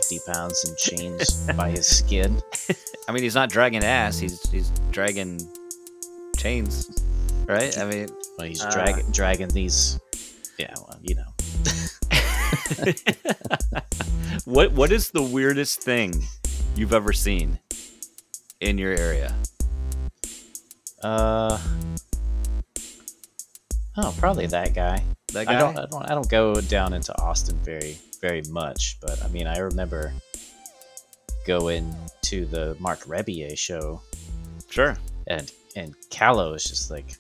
50 pounds in chains by his skin. I mean, he's not dragging ass. He's dragging chains, right? I mean, well, he's dragging these. Yeah, well, you know. What is the weirdest thing you've ever seen in your area? Oh, probably that guy. That guy? I don't go down into Austin very much, but I mean, I remember going to the Mark Rebier show. Sure. And Callow is just like,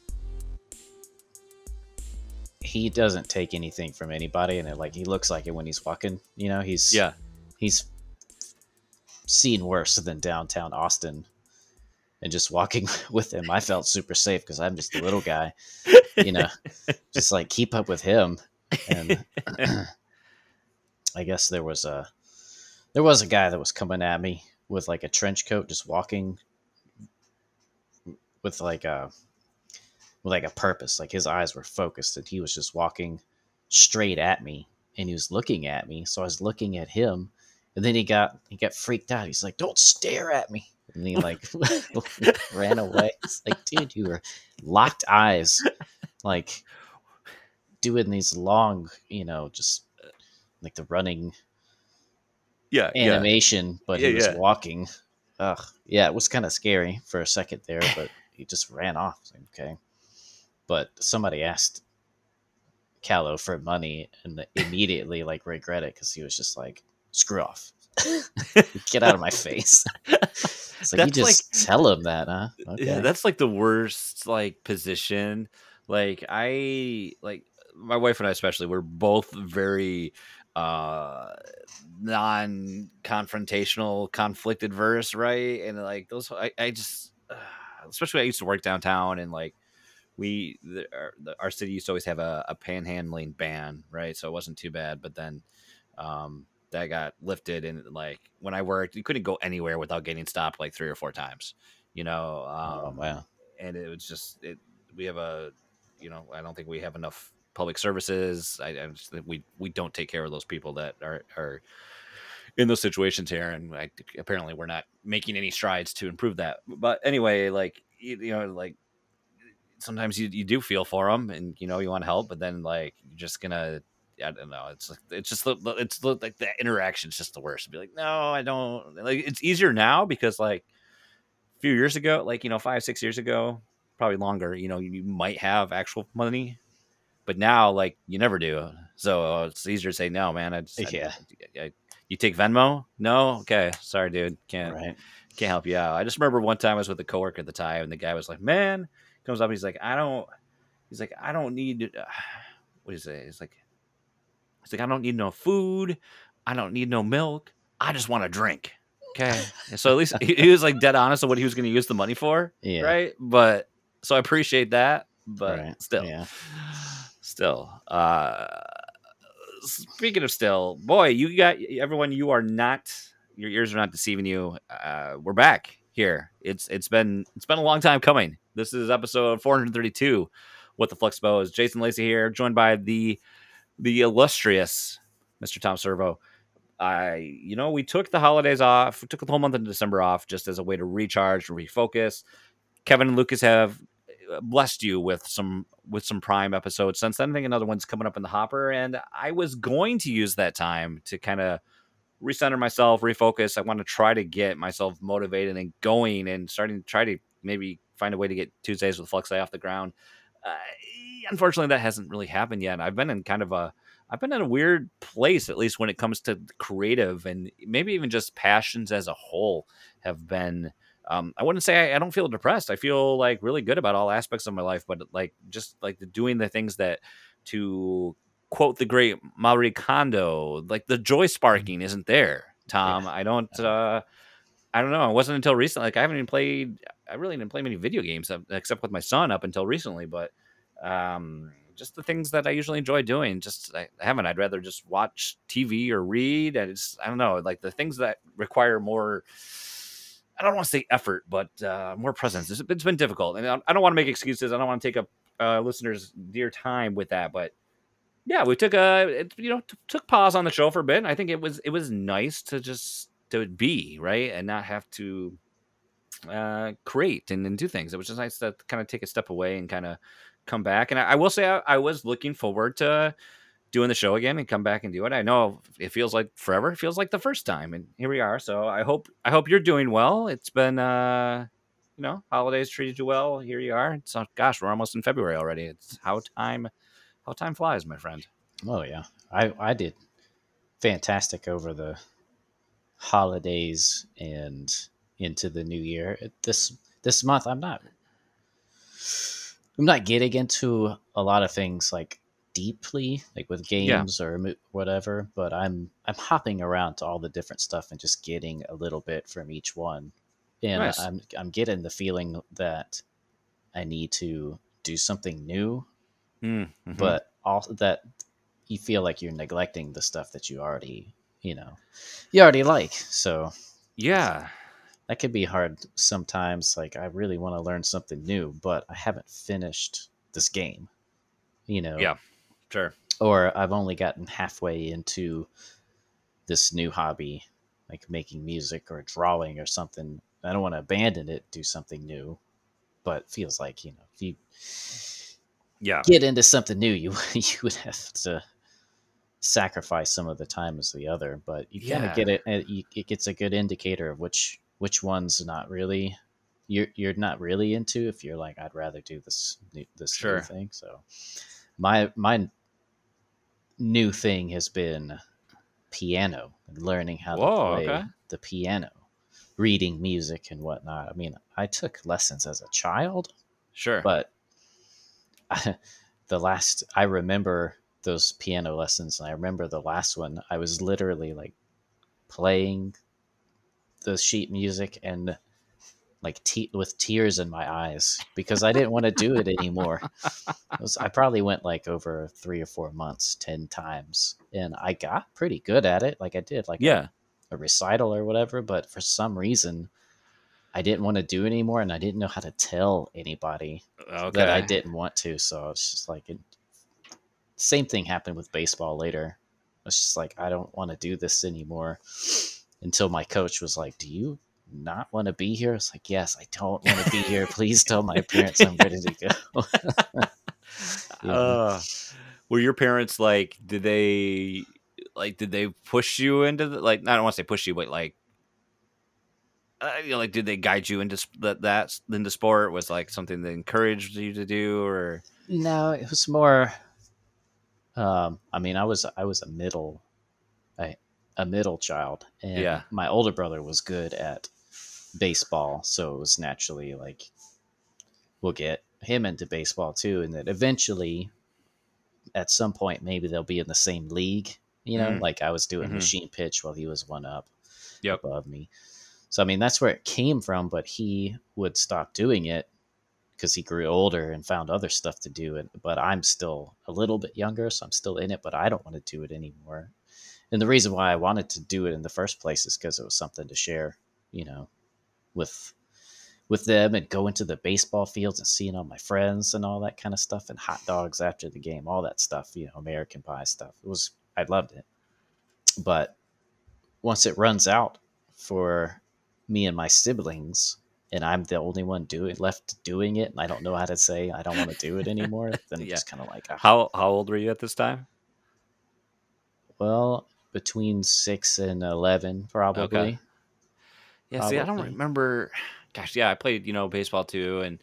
he doesn't take anything from anybody, and he looks like it when he's walking. You know, he's seen worse than downtown Austin. And just walking with him, I felt super safe because I'm just a little guy, you know, just like keep up with him. And I guess there was a guy that was coming at me with like a trench coat, just walking with like a purpose. Like his eyes were focused, and he was just walking straight at me, and he was looking at me. So I was looking at him, and then he got freaked out. He's like, "Don't stare at me." And he like ran away. It's like, dude, you were locked eyes, like doing these long, you know, just like the running animation, but he was walking. Ugh, yeah, it was kind of scary for a second there, but he just ran off. Like, okay, but somebody asked Callow for money and immediately like regret it because he was just like, screw off. Get out of my face. It's like, you just tell him that, huh? Okay. Yeah, that's like the worst like position. Like my wife and I especially, we're both very non-confrontational, conflict adverse, right? And like those, I just especially I used to work downtown, and like our city used to always have a panhandling ban, right? So it wasn't too bad, but then that got lifted, and like when I worked, you couldn't go anywhere without getting stopped like 3 or 4 times, you know. Oh wow! And it was just we have I don't think we have enough public services. I just think we don't take care of those people that are in those situations here, and apparently we're not making any strides to improve that. But anyway, like you know, like sometimes you do feel for them, and you know you want to help, but then like you're just gonna. I don't know. It's like the interaction is just the worst. Be like, no, I don't. Like, it's easier now because like a few years ago, like 5-6 years ago, probably longer. You might have actual money, but now like you never do. So it's easier to say no, man. You take Venmo? No, okay, sorry, dude, can't help you out. I just remember one time I was with a coworker at the time, and the guy was like, man, comes up, and he's like, I don't need. What do you say? He's like, I don't need no food. I don't need no milk. I just want to drink. Okay. And so at least he was like dead honest on what he was going to use the money for. Yeah. Right. But so I appreciate that. But still. Speaking of still, boy, you got everyone. You are not. Your ears are not deceiving you. We're back here. It's been a long time coming. This is episode 432. What the Flux Bow is. Jason Lacey here, joined by the illustrious Mr. Tom Servo. We took the holidays off. We took the whole month of December off just as a way to recharge and refocus. Kevin and Lucas have blessed you with some Prime episodes since then. I think another one's coming up in the hopper, and I was going to use that time to kind of recenter myself, refocus. I want to try to get myself motivated and going, and starting to try to maybe find a way to get Tuesdays with Flux Day off the ground. Unfortunately, that hasn't really happened yet. I've been in a weird place, at least when it comes to creative and maybe even just passions as a whole have been. I wouldn't say I don't feel depressed. I feel like really good about all aspects of my life, but like just like doing the things that, to quote the great Marie Kondo, like the joy sparking isn't there, Tom. Yeah. I don't know. It wasn't until recently. Like I really didn't play many video games except with my son up until recently, but just the things that I usually enjoy doing, I haven't. I'd rather just watch TV or read. I don't know, like the things that require more, I don't want to say effort, but more presence. It's been difficult, and I don't want to make excuses. I don't want to take up listeners' dear time with that, but yeah, we took took pause on the show for a bit. I think it was nice to just to be right and not have to create and do things. It was just nice to kind of take a step away and kind of come back. And I will say I was looking forward to doing the show again and come back and do it. I know it feels like forever. It feels like the first time, and here we are. So I hope you're doing well. It's been holidays treated you well. Here you are. So gosh, we're almost in February already. It's how time flies, my friend. Oh yeah, I did fantastic over the holidays and into the new year. This month, I'm not getting into a lot of things like deeply, like with Yeah, games or whatever. But I'm hopping around to all the different stuff and just getting a little bit from each one, and nice. I'm getting the feeling that I need to do something new, Mm-hmm. but also that you feel like you're neglecting the stuff that you already like. So Yeah, that could be hard sometimes. Like I really want to learn something new, but I haven't finished this game, you know, yeah, sure. or I've only gotten halfway into this new hobby, like making music or drawing or something. I don't want to abandon it, do something new, but it feels like, if you Yeah, get into something new, you you would have to sacrifice some of the time as the other, but you kind of yeah, get it. It gets a good indicator of which one's not really you're not really into. If you're like, I'd rather do this new sure. thing. So my new thing has been piano and learning how to Whoa, okay, play the piano, reading music and whatnot. I mean, I took lessons as a child, sure. but I remember those piano lessons, and I remember the last one. I was literally like playing the sheet music and like with tears in my eyes because I didn't want to do it anymore. I probably went like over 3 or 4 months, 10 times, and I got pretty good at it. Like I did like a, Yeah, a recital or whatever, but for some reason I didn't want to do it anymore, and I didn't know how to tell anybody that I okay. didn't want to. So it's just like same thing happened with baseball later. It's just like I don't want to do this anymore until my coach was like, "Do you not want to be here?" It's like, "Yes, I don't want to be here. Please tell my parents I'm ready to go." Yeah. uh, were your parents like? Did they push you into like? I don't want to say push you, but like, like, did they guide you into that into sport? Was like something they encouraged you to do, or No, it was more. I mean, I was a, a middle child, and yeah, my older brother was good at baseball, so it was naturally like we'll get him into baseball too, and then eventually at some point maybe they'll be in the same league. mm, Like I was doing mm-hmm. machine pitch while he was one up Yep, above me. So I mean that's where it came from, but he would stop doing it because he grew older and found other stuff to do. And but I'm still a little bit younger, so I'm still in it, but I don't want to do it anymore. And the reason why I wanted to do it in the first place is because it was something to share, you know, with them and go into the baseball fields and seeing all my friends and all that kind of stuff and hot dogs after the game, all that stuff, American pie stuff. I loved it. But once it runs out for me and my siblings, and I'm the only one left doing it, and I don't know how to say I don't want to do it anymore, then I'm yeah. just kind of like, ah, How old were you at this time? well, between 6 and 11, Okay. probably, Yeah, see, I don't probably. remember. Gosh, yeah, I played, baseball too, and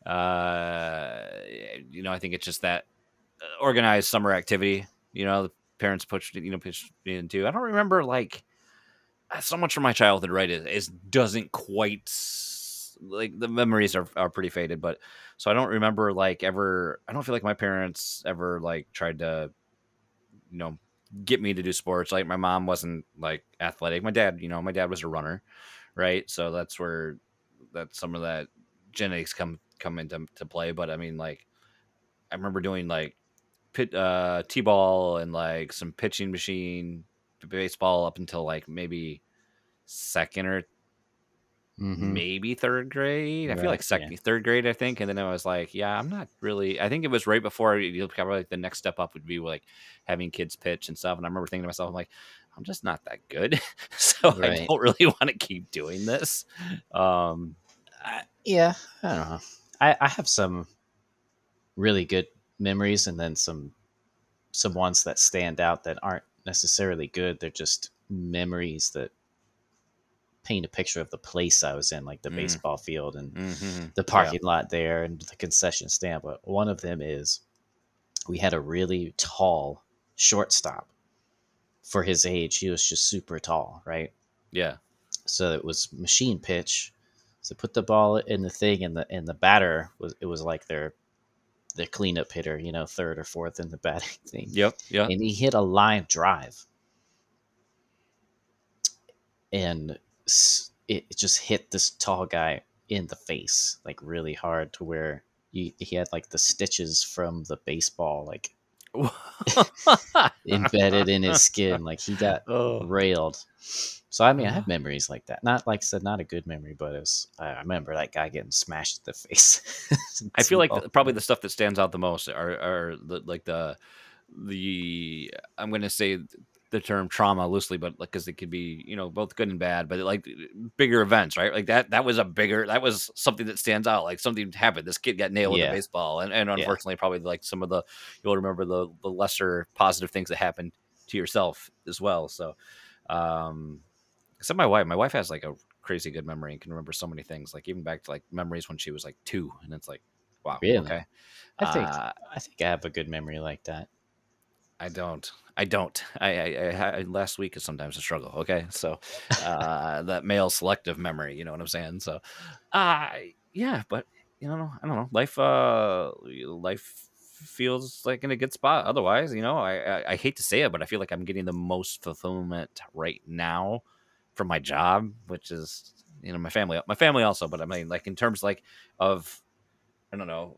I think it's just that organized summer activity. The parents pushed me into. I don't remember like so much from my childhood. Right, is doesn't quite like the memories are pretty faded, but so I don't remember like ever. I don't feel like my parents ever like tried to you know get me to do sports. Like my mom wasn't like athletic. My dad was a runner, right? So that's some of that genetics come into to play. But I mean, like I remember doing like t-ball and like some pitching machine baseball up until like maybe second or maybe third grade. I feel like Right. Yeah. third grade, I think. And then I was like, yeah, I'm not really. I think it was right before probably like the next step up would be like having kids pitch and stuff. And I remember thinking to myself, I'm like, I'm just not that good, so I Right. don't really want to keep doing this. Um, Yeah. I don't know. I have some really good memories, and then some ones that stand out that aren't necessarily good. They're just memories that paint a picture of the place I was in, like the mm, baseball field and the yeah. parking lot there and the concession stand. But one of them is we had a really tall shortstop for his age. He was just super tall, right? Yeah. So it was machine pitch. So put the ball in the thing, and the batter was like their cleanup hitter, third or fourth in the batting thing, Yep. Yep. and he hit a line drive, and it just hit this tall guy in the face like really hard to where he had like the stitches from the baseball like embedded in his skin, like he got Oh. railed. So I mean, I have Oh. memories like that. Not like I said, not a good memory, but I remember that guy getting smashed in the face. I feel like T-ball. probably the stuff that stands out the most are like the I'm going to say the term trauma loosely, but like because it could be both good and bad, but like bigger events, right? Like that was that was something that stands out. Like something happened. This kid got nailed with a Yeah, baseball, and yeah, unfortunately, probably like some of you'll remember the lesser positive things that happened to yourself as well. So, um, except my wife has like a crazy good memory and can remember so many things, like even back to like memories when she was like 2, and it's like, wow, really. okay. I think Uh, I think I have a good memory like that. I don't. I don't. Last week is sometimes a struggle. Okay, so that male selective memory, you know what I'm saying? So, uh, yeah, but I don't know. Life feels like in a good spot. Otherwise, I hate to say it, but I feel like I'm getting the most fulfillment right now from my job, which is my family also. But I mean, like in terms like of I don't know.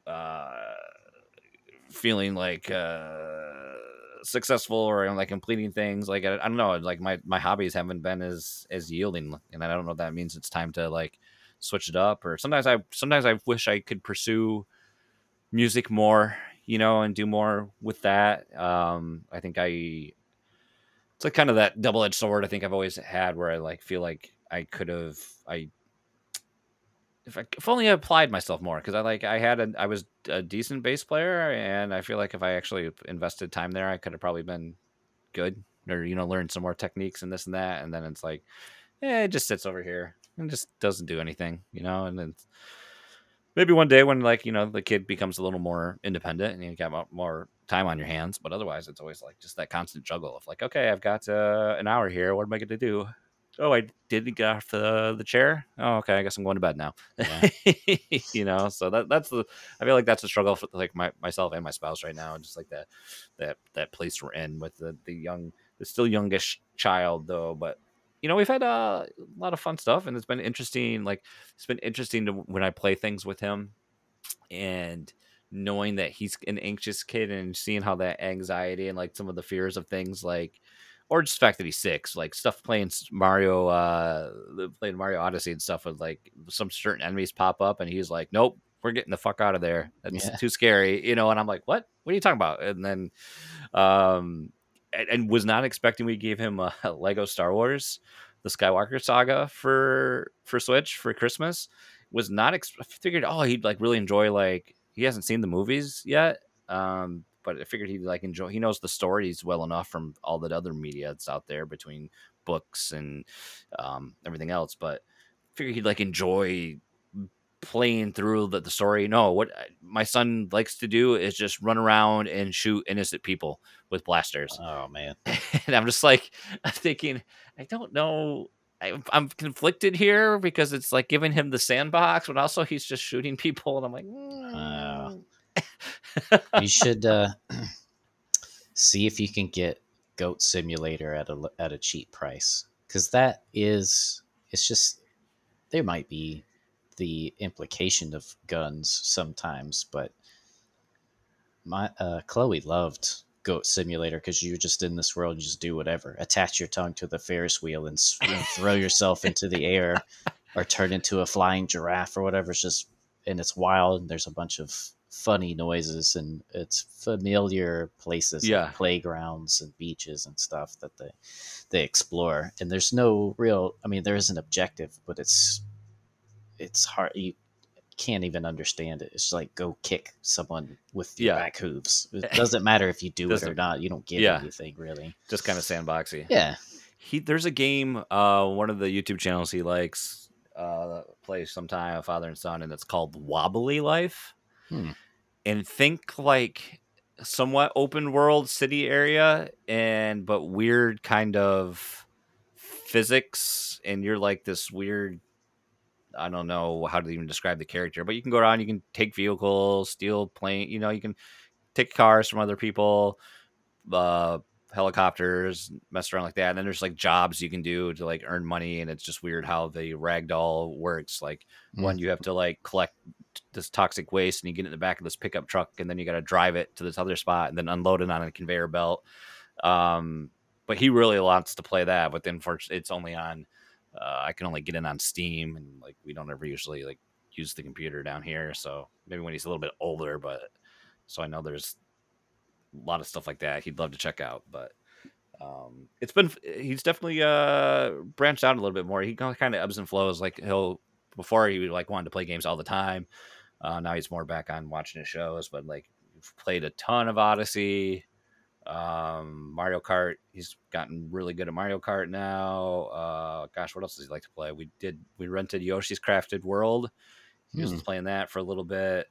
Feeling like successful or like completing things like I don't know, like my hobbies haven't been as yielding, and I don't know if that means it's time to like switch it up, or sometimes I wish I could pursue music more, and do more with that. I think it's like kind of that double-edged sword I think I've always had, where I like feel like I could have I if only I applied myself more, because I was a decent bass player, and I feel like if I actually invested time there, I could have probably been good, or learned some more techniques and this and that. And then it's like, it just sits over here and just doesn't do anything, and then maybe one day when like the kid becomes a little more independent and you got more time on your hands. But otherwise it's always like just that constant juggle of like, okay, I've got an hour here, what am I going to do? Oh, I didn't get off the chair. Oh, okay, I guess I'm going to bed now. Yeah, So that's the I feel like that's a struggle for like myself and my spouse right now, just like that place we're in with the still youngish child though. But we've had a lot of fun stuff, and it's been interesting. Like it's been interesting to when I play things with him, and knowing that he's an anxious kid and seeing how that anxiety and like some of the fears of things like, or just the fact that he's 6, like stuff playing playing Mario Odyssey and stuff with like some certain enemies pop up, and he's like, nope, we're getting the fuck out of there. That's yeah. too scary, and I'm like, what are you talking about? And then, um, and was not expecting we gave him a Lego Star Wars, the Skywalker Saga for Switch for Christmas. Was not figured, oh, he'd like really enjoy, like he hasn't seen the movies yet. But I figured he'd like enjoy. He knows the stories well enough from all that other media that's out there between books and everything else. But figured he'd like enjoy playing through the story. No, what my son likes to do is just run around and shoot innocent people with blasters. Oh man. And I'm just like, I'm thinking, I don't know. I'm conflicted here because it's like giving him the sandbox, but also he's just shooting people, and I'm like, Uh, mm. you should see if you can get Goat Simulator at a cheap price, because it's just there might be the implication of guns sometimes, but my Chloe loved Goat Simulator because you're just in this world and just do whatever. Attach your tongue to the Ferris wheel and throw yourself into the air or turn into a flying giraffe or whatever. It's just, and it's wild, and there's a bunch of funny noises, and it's familiar places like Yeah. playgrounds and beaches and stuff that they explore. And there's no real, I mean, there is an objective, but it's hard. You can't even understand it. It's like go kick someone with your Yeah. back hooves. It doesn't matter if you do it or Doesn't- not. You don't get yeah. anything really. Just kind of sandboxy. Yeah. There's a game, one of the YouTube channels he likes plays sometime, a father and son, and it's called Wobbly Life. Hmm. And think like somewhat open world city area, but weird kind of physics, and you're like this weird, I don't know how to even describe the character, but you can go around, you can take vehicles, steal plane, you can take cars from other people, uh helicopters, mess around like that. And then there's like jobs you can do to like earn money, and it's just weird how the ragdoll works. Like Mm. one, you have to like collect this toxic waste, and you get in the back of this pickup truck, and then you got to drive it to this other spot and then unload it on a conveyor belt. But he really wants to play that, but then it's only on I can only get in on Steam, and like we don't ever usually like use the computer down here, so maybe when he's a little bit older. But so I know there's a lot of stuff like that he'd love to check out. But he's definitely branched out a little bit more. He kind of ebbs and flows. Like before he like wanted to play games all the time. Now he's more back on watching his shows, but like we've played a ton of Odyssey, Mario Kart. He's gotten really good at Mario Kart now. Gosh, what else does he like to play? We rented Yoshi's Crafted World. He was playing that for a little bit.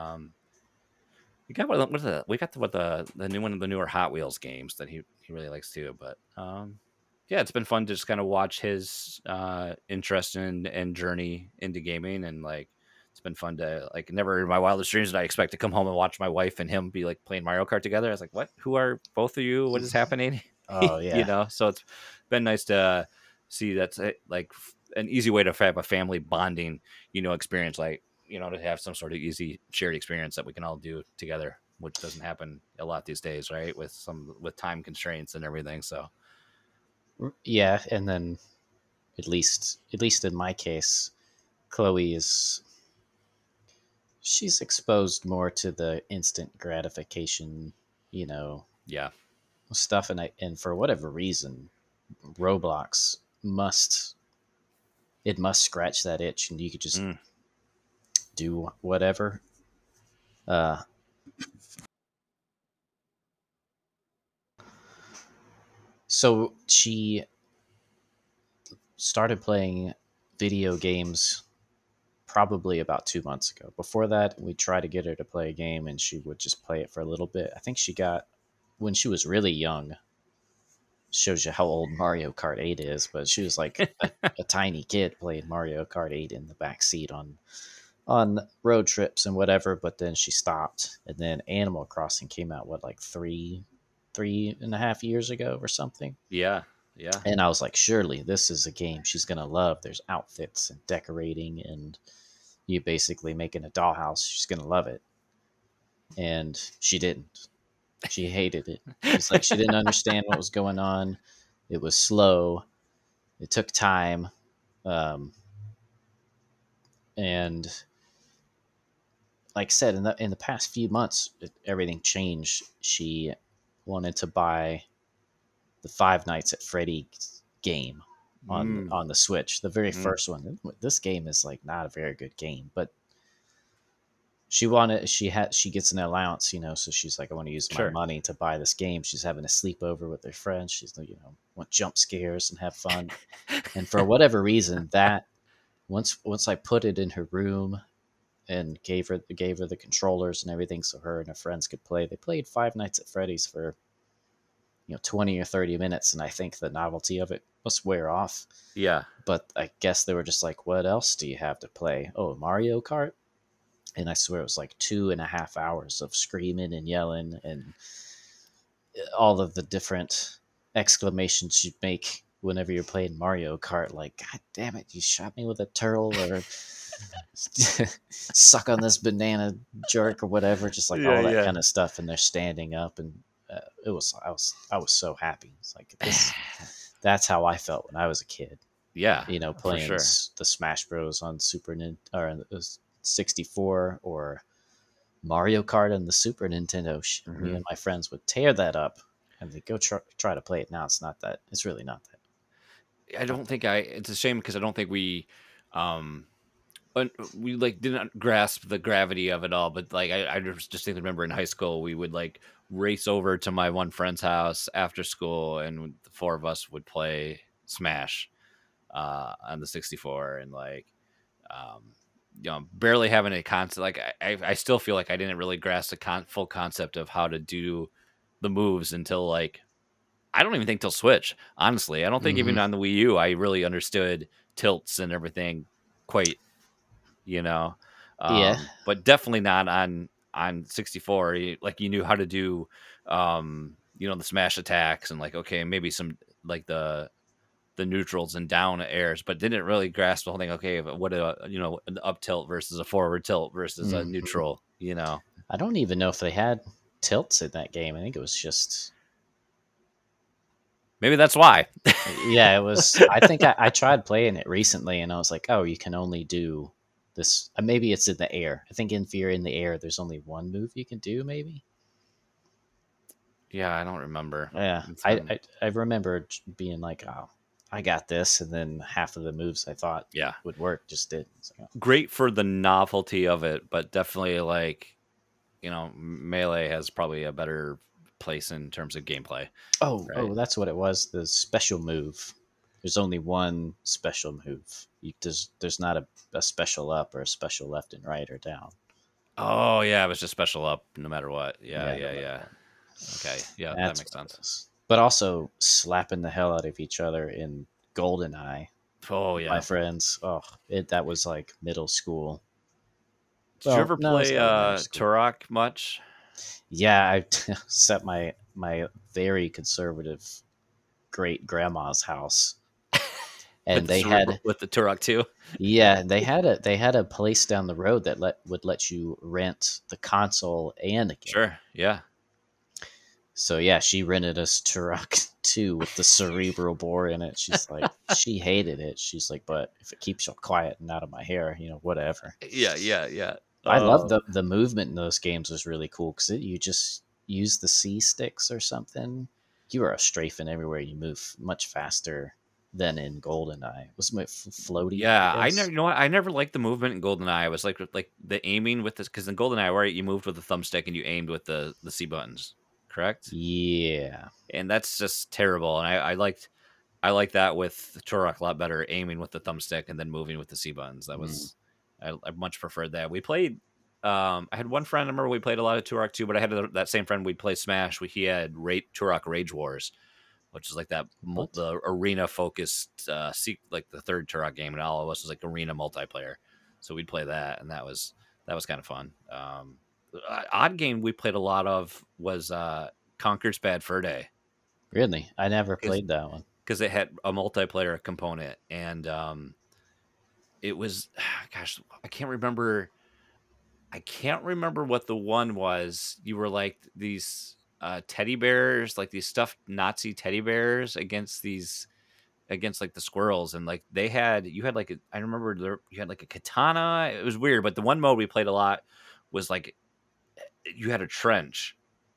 We got the new one of the newer Hot Wheels games that he really likes too. But yeah, it's been fun to just kind of watch his interest and journey into gaming. And like it's been fun to like, never in my wildest dreams did I expect to come home and watch my wife and him be like playing Mario Kart together. I was like, what? Who are both of you? What is happening? Oh yeah. So it's been nice to see that's like an easy way to have a family bonding, experience, like, to have some sort of easy shared experience that we can all do together, which doesn't happen a lot these days, right? With time constraints and everything. So Yeah, and then at least in my case, Chloe she's exposed more to the instant gratification, you know, yeah, stuff. And for whatever reason, Roblox must scratch that itch, and you could just do whatever. Uh, so she started playing video games probably about 2 months ago. Before that, we tried to get her to play a game, and she would just play it for a little bit. I think she got, when she was really young, shows you how old Mario Kart 8 is, but she was like a tiny kid playing Mario Kart 8 in the back seat on road trips and whatever. But then she stopped, and then Animal Crossing came out, what, like 3.5 years ago or something. yeah. And I was like, surely this is a game she's gonna love. There's outfits and decorating, and you basically making a dollhouse. She's gonna love it. And she didn't. She hated it. She's like, she didn't understand what was going on. It was slow. It took time. And like I said, in the past few months, everything changed. She wanted to buy the Five Nights at Freddy's game on the Switch, the very first one. This game is like not a very good game, but she gets an allowance, so she's like, I want to use my money to buy this game. She's having a sleepover with her friends. She's want jump scares and have fun. And for whatever reason, that once I put it in her room and gave her the controllers and everything so her and her friends could play, they played Five Nights at Freddy's for 20 or 30 minutes, and I think the novelty of it must wear off. Yeah. But I guess they were just like, what else do you have to play? Oh, Mario Kart? And I swear it was like 2.5 hours of screaming and yelling and all of the different exclamations you'd make whenever you're playing Mario Kart. Like, God damn it, you shot me with a turtle, or suck on this banana jerk, or whatever. Just like all that kind of stuff. And they're standing up, and I was so happy. It's like that's how I felt when I was a kid. Yeah, for playing sure. the Smash Bros on Super Nintendo or the 64 or Mario Kart on the Super Nintendo. Me Hmm. and my friends would tear that up and they go try to play it now. It's really I not don't that. think I. It's a shame because I don't think um, we like didn't grasp the gravity of it all. But like I just distinctly remember in high school we would like race over to my one friend's house after school, and the four of us would play Smash on the 64, and like um, barely having a concept. Like I still feel like I didn't really grasp the full concept of how to do the moves until like I don't even think till Switch. Honestly, I don't think Hmm. even on the Wii U I really understood tilts and everything quite. You know, Yeah, but definitely not on 64. Like you knew how to do, the smash attacks and like okay maybe some like the neutrals and down airs, but didn't really grasp the whole thing. Okay, but what an up tilt versus a forward tilt versus a hmm neutral. I don't even know if they had tilts in that game. I think it was just Maybe that's why. yeah. It was. I think I tried playing it recently and I was like, oh, you can only do this. Maybe it's in the air. I think if you're in the air, there's only one move you can do. Maybe. Yeah, I don't remember. Yeah, It's been I remember being like, oh, I got this, and then half of the moves I thought yeah, would work just did. It's like, great for the novelty of it, but definitely like Melee has probably a better place in terms of gameplay, oh, right? that's what it was. The special move. There's only one special move. There's not a special up or a special left and right or down. Oh yeah, it was just special up no matter what. Yeah, Yeah, no yeah, matter yeah. what. Okay, yeah, that That's makes what it sense. was. But also slapping the hell out of each other in GoldenEye Oh with my yeah. friends. Oh, that was like middle school. Did you Well, ever no, it's play elementary school. Turok much Yeah, I set my very conservative great grandma's house, with and they had with the Turok 2? yeah they had a place down the road that would let you rent the console and a game. Sure. Yeah. So yeah, she rented us Turok 2 with the cerebral bore in it. She's like, she hated it. She's like, but if it keeps you quiet and out of my hair, whatever. Yeah, yeah, yeah. I love Oh. the movement in those games was really cool because you just use the C sticks or something. You are strafing everywhere you move much faster than in GoldenEye. It was my floaty, I Yeah, I never, guess. I never liked the movement in GoldenEye. I was like the aiming with this because in GoldenEye, right, you moved with the thumbstick and you aimed with the C buttons, correct? Yeah. And that's just terrible. And I liked that with Turok a lot better, aiming with the thumbstick and then moving with the C buttons. That Mm. was I much preferred that. We played. I had one friend. I remember we played a lot of Turok too, but I had that same friend. We'd play Smash. He had Turok Rage Wars, which is like that What? the arena focused, like the third Turok game, and all of us was like arena multiplayer. So we'd play that, and that was kind of fun. Odd game we played a lot of was Conker's Bad Fur Day Really? I never played that one. because it had a multiplayer component, and it was gosh, I can't remember what the one was. You were like these teddy bears, like these stuffed Nazi teddy bears against like the squirrels, and like you had like I remember you had like a katana. It was weird, but the one mode we played a lot was like you had a trench,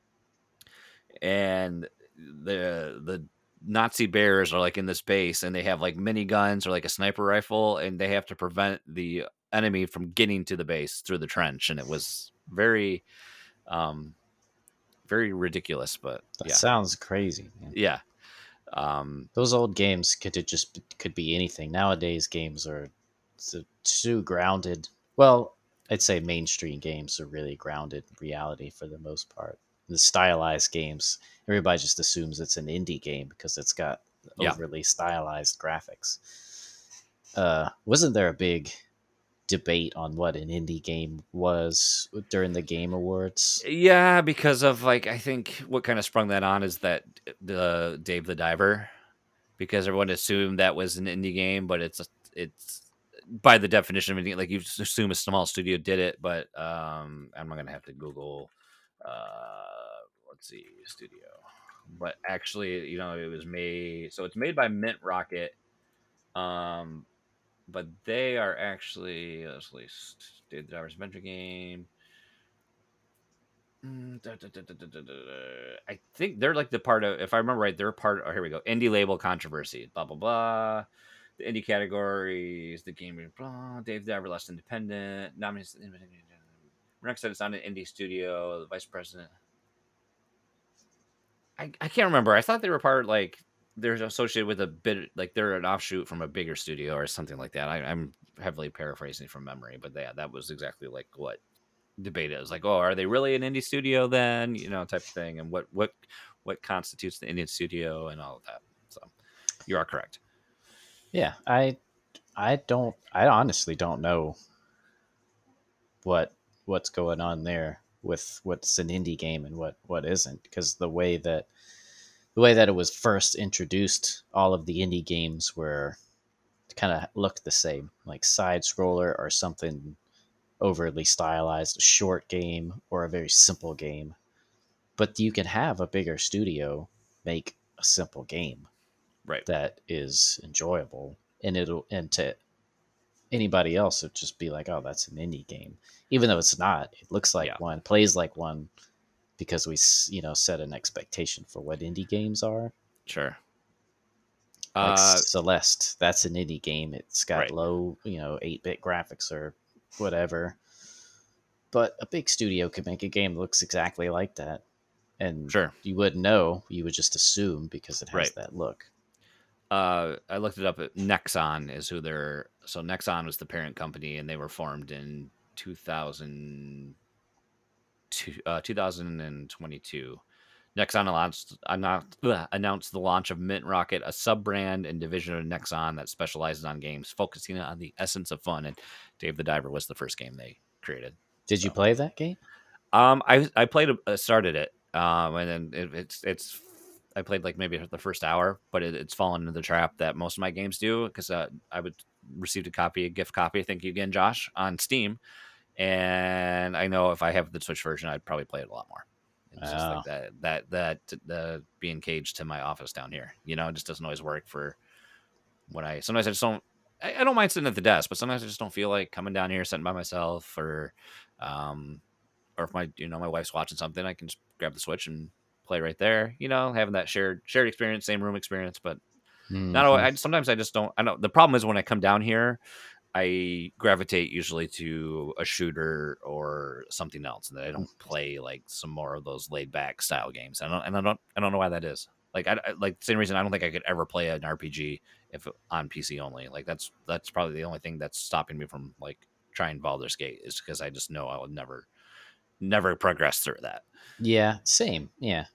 and the Nazi bears are like in this base, and they have like mini guns or like a sniper rifle, and they have to prevent the enemy from getting to the base through the trench, and it was very, um, very ridiculous. But That yeah, sounds crazy, man. yeah, um, Those old games could be anything. Nowadays, games are too grounded. Well, I'd say mainstream games are really grounded in reality for the most part. The stylized games, everybody just assumes it's an indie game because it's got yeah. overly stylized graphics. Wasn't there a big debate on what an indie game was during the Game Awards? Yeah, because of like I think what kind of sprung that on is that the Dave the Diver, because everyone assumed that was an indie game, but it's by the definition of indie, like you just assume a small studio did it, but I'm not gonna have to Google. Let's see, studio, but actually, it was made. So it's made by Mint Rocket, Um, but they are actually at least Dave the Diver's Adventure Game. I think they're like the part of, if I remember right, they're part. Oh, here we go. Indie label controversy. Blah blah blah. The indie categories, the game, blah. Dave the Everlast Independent. Nominees. Rex said it's on an indie studio. The vice president. I can't remember. I thought they were part like they're associated with a bit like they're an offshoot from a bigger studio or something like that. I'm heavily paraphrasing from memory, but yeah, that was exactly like what debate is like. Oh, are they really an indie studio then? Type of thing, and what constitutes the indie studio and all of that. So you are correct. Yeah, I honestly don't know what's going on there with what's an indie game and what isn't, because the way that it was first introduced, all of the indie games were kind of looked the same, like side scroller or something overly stylized, a short game or a very simple game. But you can have a bigger studio make a simple game Right. that is enjoyable, and to anybody else it'd just be like, oh, that's an indie game, even though it's not. It looks Yeah. like one, plays like one, because we set an expectation for what indie games are. Sure. Like Celeste, that's an indie game. It's got Right. low 8-bit graphics or whatever, but a big studio could make a game that looks exactly like that, and Sure. you wouldn't know. You would just assume because it has Right. that look. I looked it up. Nexon is who they're. So Nexon was the parent company, and they were formed in 2022. Nexon announced the launch of Mint Rocket, a sub brand and division of Nexon that specializes on games focusing on the essence of fun. And Dave the Diver was the first game they created. Did you play that game? I played started it, and then it's I played like maybe the first hour, but it's fallen into the trap that most of my games do, because I would received a gift copy. Thank you again, Josh, on Steam, and I know if I have the Switch version, I'd probably play it a lot more. It's just like Oh, that being caged to my office down here. It just doesn't always work for when sometimes I just don't. I don't mind sitting at the desk, but sometimes I just don't feel like coming down here sitting by myself, um, or if my wife's watching something, I can just grab the Switch and play right there. Having that shared experience, same room experience, but not always. hmm. Sometimes I just don't. I know the problem is when I come down here, I gravitate usually to a shooter or something else, and that I don't play like some more of those laid back style games. I don't know why that is. Like like the same reason I don't think I could ever play an RPG if on PC only. Like that's probably the only thing that's stopping me from like trying Baldur's Gate, is because I just know I would never progress through that. Yeah, same. Yeah,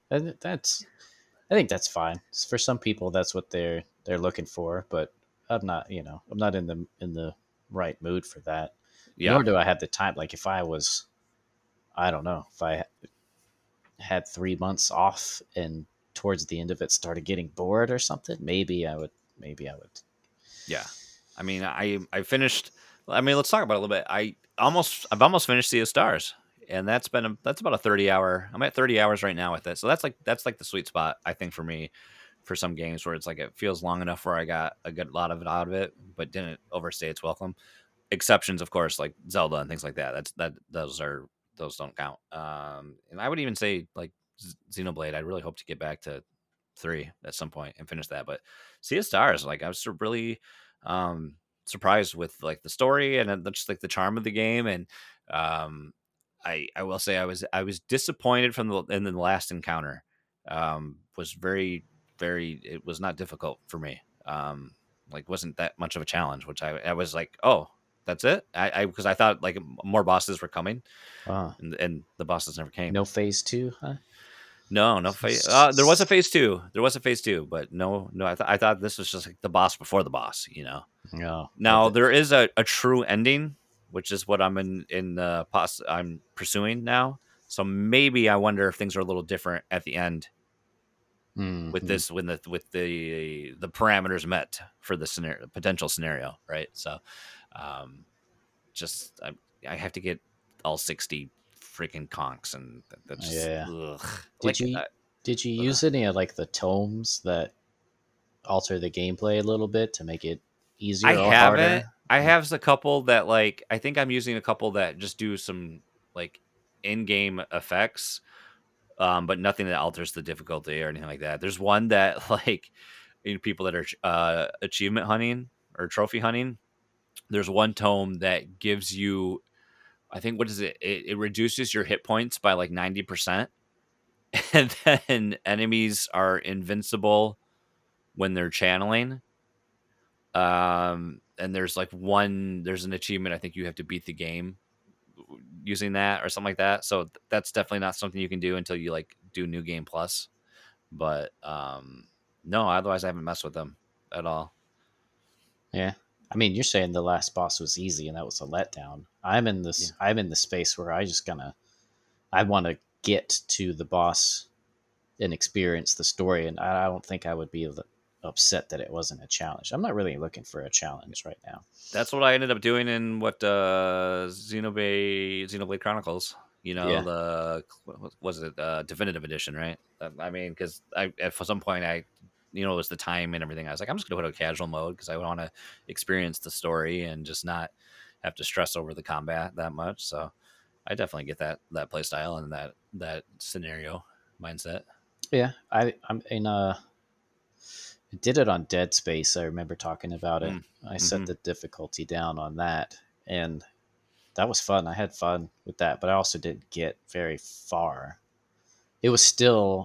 I think that's fine. For some people, that's what they're looking for, but I'm not. I'm not in the right mood for that. Yeah, Nor do I have the time. Like if I was, I don't know, if I had 3 months off and towards the end of it started getting bored or something, maybe I would. Maybe I would. yeah. I mean, I finished. I mean, let's talk about it a little bit. I've almost finished Sea of Stars, and that's about a 30 hour. I'm at 30 hours right now with it, so that's like the sweet spot, I think, for me, for some games where it's like it feels long enough where I got a good lot of it out of it, but didn't overstay its welcome. Exceptions, of course, like Zelda and things like that. Those don't count. And I would even say like Xenoblade. I really hope to get back to 3 at some point and finish that. But Sea of Stars, like I was really um, surprised with like the story and then just like the charm of the game. And um, I will say I was disappointed in the last encounter. Was very it was not difficult for me. Like wasn't that much of a challenge, which I was like, oh, that's it. I because I thought like more bosses were coming, Wow. and the bosses never came. No phase two, huh? No, no phase. There was a phase two. There was a phase two, but no, no. I thought this was just like the boss before the boss. No. Now there is a true ending, which is what I'm pursuing now. So maybe I wonder if things are a little different at the end with Mhm. this, when the parameters met for the potential scenario, right? So, um, just I have to get all 60 freaking conks, and that's Yeah. ugh. Did Like you did you ugh. use any of like the tomes that alter the gameplay a little bit to make it easier or harder? I have a couple that like I think I'm using a couple that just do some like in-game effects, but nothing that alters the difficulty or anything like that. There's one that like people that are achievement hunting or trophy hunting. There's one tome that gives you, I think, what is it? It reduces your hit points by like 90%, and then enemies are invincible when they're channeling. And there's there's an achievement. I think you have to beat the game using that or something like that. So that's definitely not something you can do until you like do New Game Plus. But no, otherwise I haven't messed with them at all. Yeah. I mean, you're saying the last boss was easy and that was a letdown. I'm in this. Yeah. I'm in the space where I want to get to the boss and experience the story, and I don't think I would be upset that it wasn't a challenge. I'm not really looking for a challenge right now. That's what I ended up doing in Xenoblade Chronicles. You know, Yeah. what was it Definitive Edition, right? I mean, because at some point it was the time and everything. I was like, I'm just gonna put a casual mode because I want to experience the story and just not have to stress over the combat that much. So I definitely get that play style and that scenario mindset. Yeah. I'm in I did it on Dead Space. I remember talking about it. I set the difficulty down on that, and that was fun. I had fun with that, but I also didn't get very far. It was still,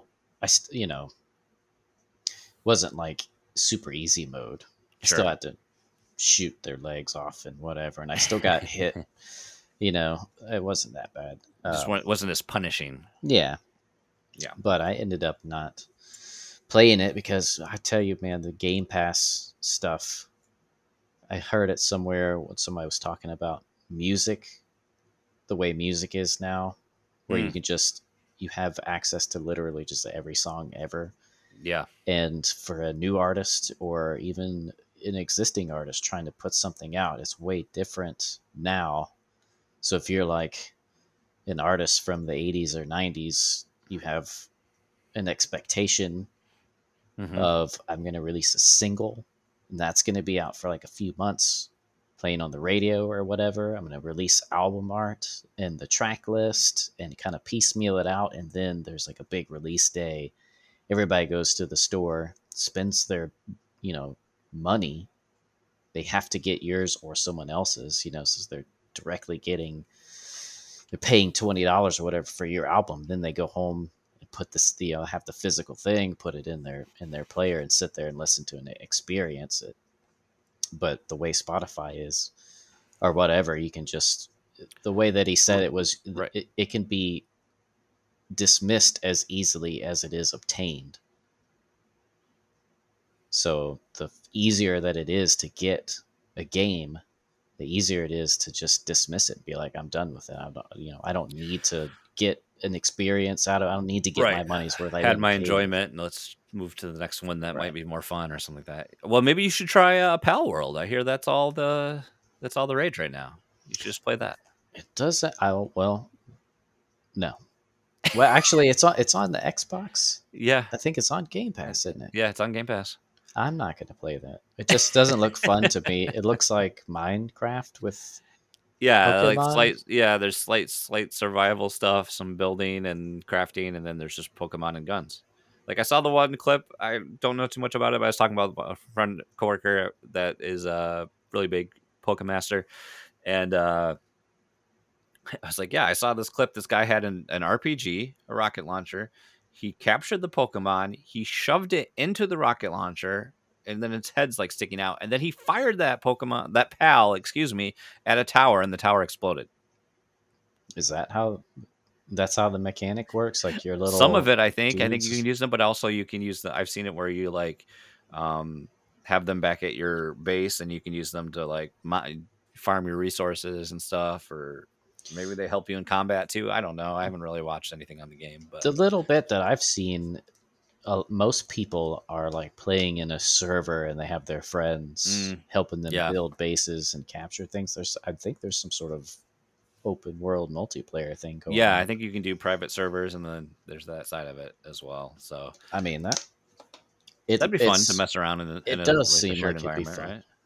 wasn't like super easy mode. I Sure. still had to shoot their legs off and whatever, and I still got hit. It wasn't that bad. Just wasn't as punishing. Yeah, Yeah. but I ended up not playing it because I tell you, man, the Game Pass stuff. I heard it somewhere when somebody was talking about music, the way music is now, where you have access to literally just every song ever. Yeah. And for a new artist or even an existing artist trying to put something out, it's way different now. So if you're like an artist from the 80s or 90s, you have an expectation of I'm going to release a single and that's going to be out for like a few months playing on the radio or whatever. I'm going to release album art and the track list and kind of piecemeal it out. And then there's like a big release day. Everybody goes to the store, spends their, money. They have to get yours or someone else's, since they're directly they're paying $20 or whatever for your album. Then they go home and put this, have the physical thing, put it in their player and sit there and listen to and experience it. But the way Spotify is, or whatever, you can just, the way that he said it was, Right. it can be dismissed as easily as it is obtained. So the easier that it is to get a game, the easier it is to just dismiss it and be like, I'm done with it. I don't need to get an experience out of it. I don't need to get my money's worth. I had my pay. enjoyment, and let's move to the next one that Right. might be more fun or something like that. Well, maybe you should try Pal World. I hear that's all the rage right now. You should just play that. It does that. No. Well, actually, it's on the Xbox. Yeah. I think it's on Game Pass, isn't it? Yeah, it's on Game Pass. I'm not going to play that. It just doesn't look fun to me. It looks like Minecraft with Pokemon. There's slight survival stuff, some building and crafting, and then there's just Pokemon and guns. Like I saw the one clip. I don't know too much about it, but I was talking about a friend coworker that is a really big Pokemaster, and I was like, yeah, I saw this clip. This guy had an RPG, a rocket launcher. He captured the Pokemon. He shoved it into the rocket launcher, and then its head's like sticking out. And then he fired that Pokemon, that PAL, at a tower, and the tower exploded. Is that how? That's how the mechanic works. Like your little. Some of it, I think. Dudes. I think you can use them, but also you can use I've seen it where you have them back at your base, and you can use them to like farm your resources and stuff, or maybe they help you in combat too. I don't know. I haven't really watched anything on the game, but the little bit that I've seen, most people are like playing in a server and they have their friends helping them build bases and capture things. I think there's some sort of open world multiplayer thing going on. I think you can do private servers, and then there's that side of it as well. So I mean that'd be fun to mess around in. It does seem like it'd be fun. right?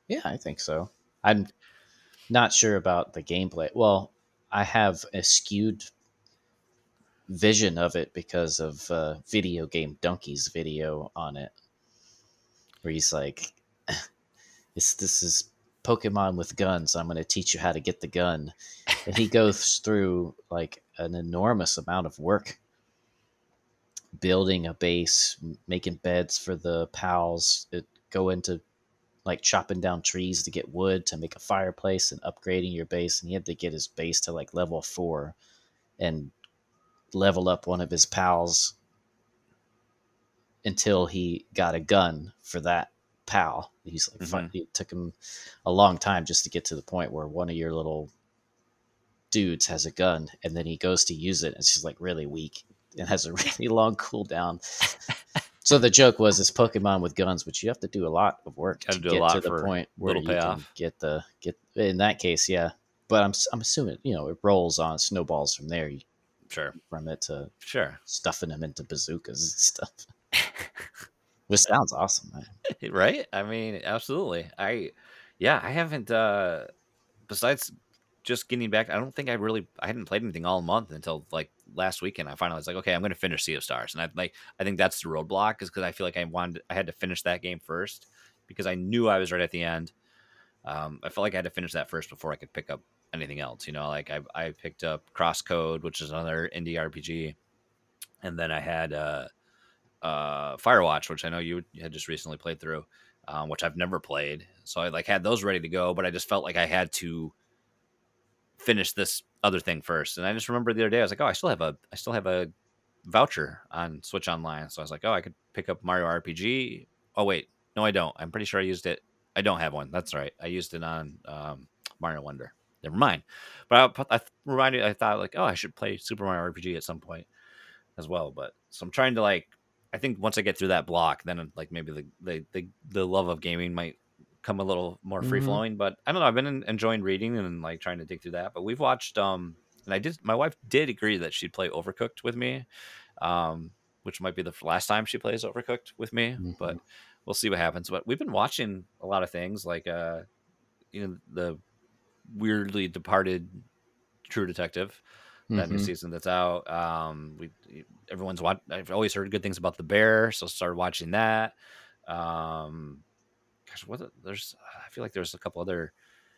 Yeah, I think so. I'm not sure about the gameplay. Well, I have a skewed vision of it because of Video Game Donkey's video on it, where he's like, this is Pokemon with guns. I'm going to teach you how to get the gun." And he goes through like an enormous amount of work building a base, making beds for the pals, go into like chopping down trees to get wood to make a fireplace and upgrading your base. And he had to get his base to like level 4 and level up one of his pals until he got a gun for that pal. He's like, it took him a long time just to get to the point where one of your little dudes has a gun, and then he goes to use it, and it's just like really weak and has a really long cooldown. So the joke was it's Pokemon with guns, but you have to do a lot of work to get to the point where you can get in that case, yeah. But I'm assuming, it rolls on, snowballs from there. Sure. From it to stuffing them into bazookas and stuff. Which sounds awesome, man. Right? I mean, absolutely. I haven't besides just getting back, I don't think I hadn't played anything all month until like last weekend. I finally was like, okay, I'm going to finish Sea of Stars. And I think that's the roadblock, is because I feel like I had to finish that game first because I knew I was right at the end. I felt like I had to finish that first before I could pick up anything else. Like I picked up Crosscode, which is another indie RPG. And then I had Firewatch, which I know you had just recently played through, which I've never played. So I had those ready to go, but I just felt like I had to finish this other thing first. And I just remember the other day, I was like, oh, I still have a voucher on Switch Online. So I was like, oh, I could pick up Mario RPG. Oh, wait, no, I don't. I'm pretty sure I used it. I don't have one. That's right. I used it on Mario Wonder. Never mind. But I thought like, oh, I should play Super Mario RPG at some point as well. But so I'm trying to I think once I get through that block, then like maybe the love of gaming might come a little more free flowing. But I don't know. I've been enjoying reading and like trying to dig through that. But we've watched and my wife did agree that she'd play Overcooked with me, which might be the last time she plays Overcooked with me. But we'll see what happens. But we've been watching a lot of things like the weirdly departed True Detective, that new season that's out. Everyone's watched. I've always heard good things about The Bear, so started watching that. I feel like there's a couple other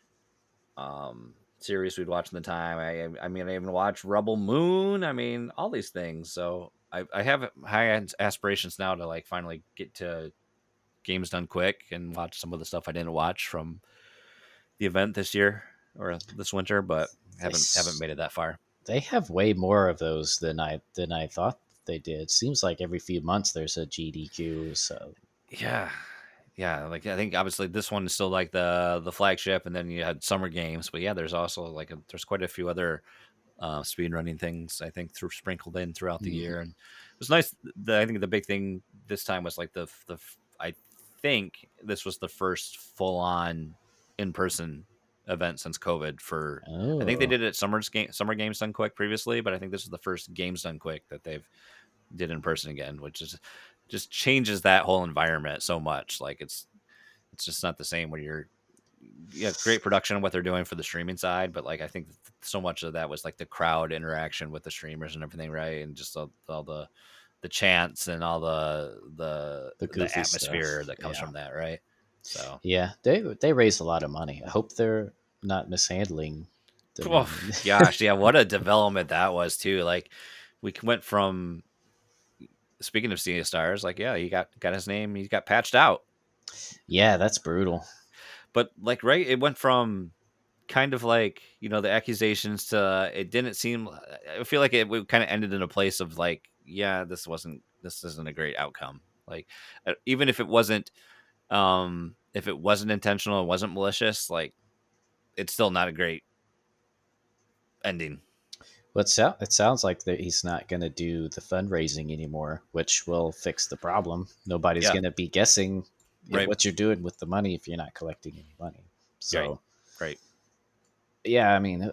series we'd watch in the time. I mean, I even watched Rebel Moon. I mean, all these things. So I have high aspirations now to like finally get to Games Done Quick and watch some of the stuff I didn't watch from the event this year or this winter, but haven't made it that far. They have way more of those than I thought they did. Seems like every few months there's a GDQ. So yeah. Like I think obviously this one is still like the flagship, and then you had Summer Games. But yeah, there's also there's quite a few other speed running things I think sprinkled in throughout the year, and it was nice. I think the big thing this time was like I think this was the first full on in person event since COVID. I think they did it at Summer Games Done Quick previously, but I think this is the first Games Done Quick that they've did in person again, which is just changes that whole environment so much. Like it's just not the same when great production on what they're doing for the streaming side, but like I think so much of that was like the crowd interaction with the streamers and everything, right? And just all the chants and all the atmosphere that comes from that, right? So yeah, they raised a lot of money. I hope they're not mishandling. Gosh, yeah, what a development that was too. Like we went from, speaking of Sea of Stars, like he got his name, he got patched out. Yeah, that's brutal. But like, right, it went from kind of like the accusations to it didn't seem. I feel like it kind of ended in a place of like, yeah, this isn't a great outcome. Like even if it wasn't intentional, it wasn't malicious, like it's still not a great ending. Well, it sounds like that he's not going to do the fundraising anymore, which will fix the problem. Nobody's going to be guessing what you're doing with the money if you're not collecting any money. So, right. Yeah, I mean,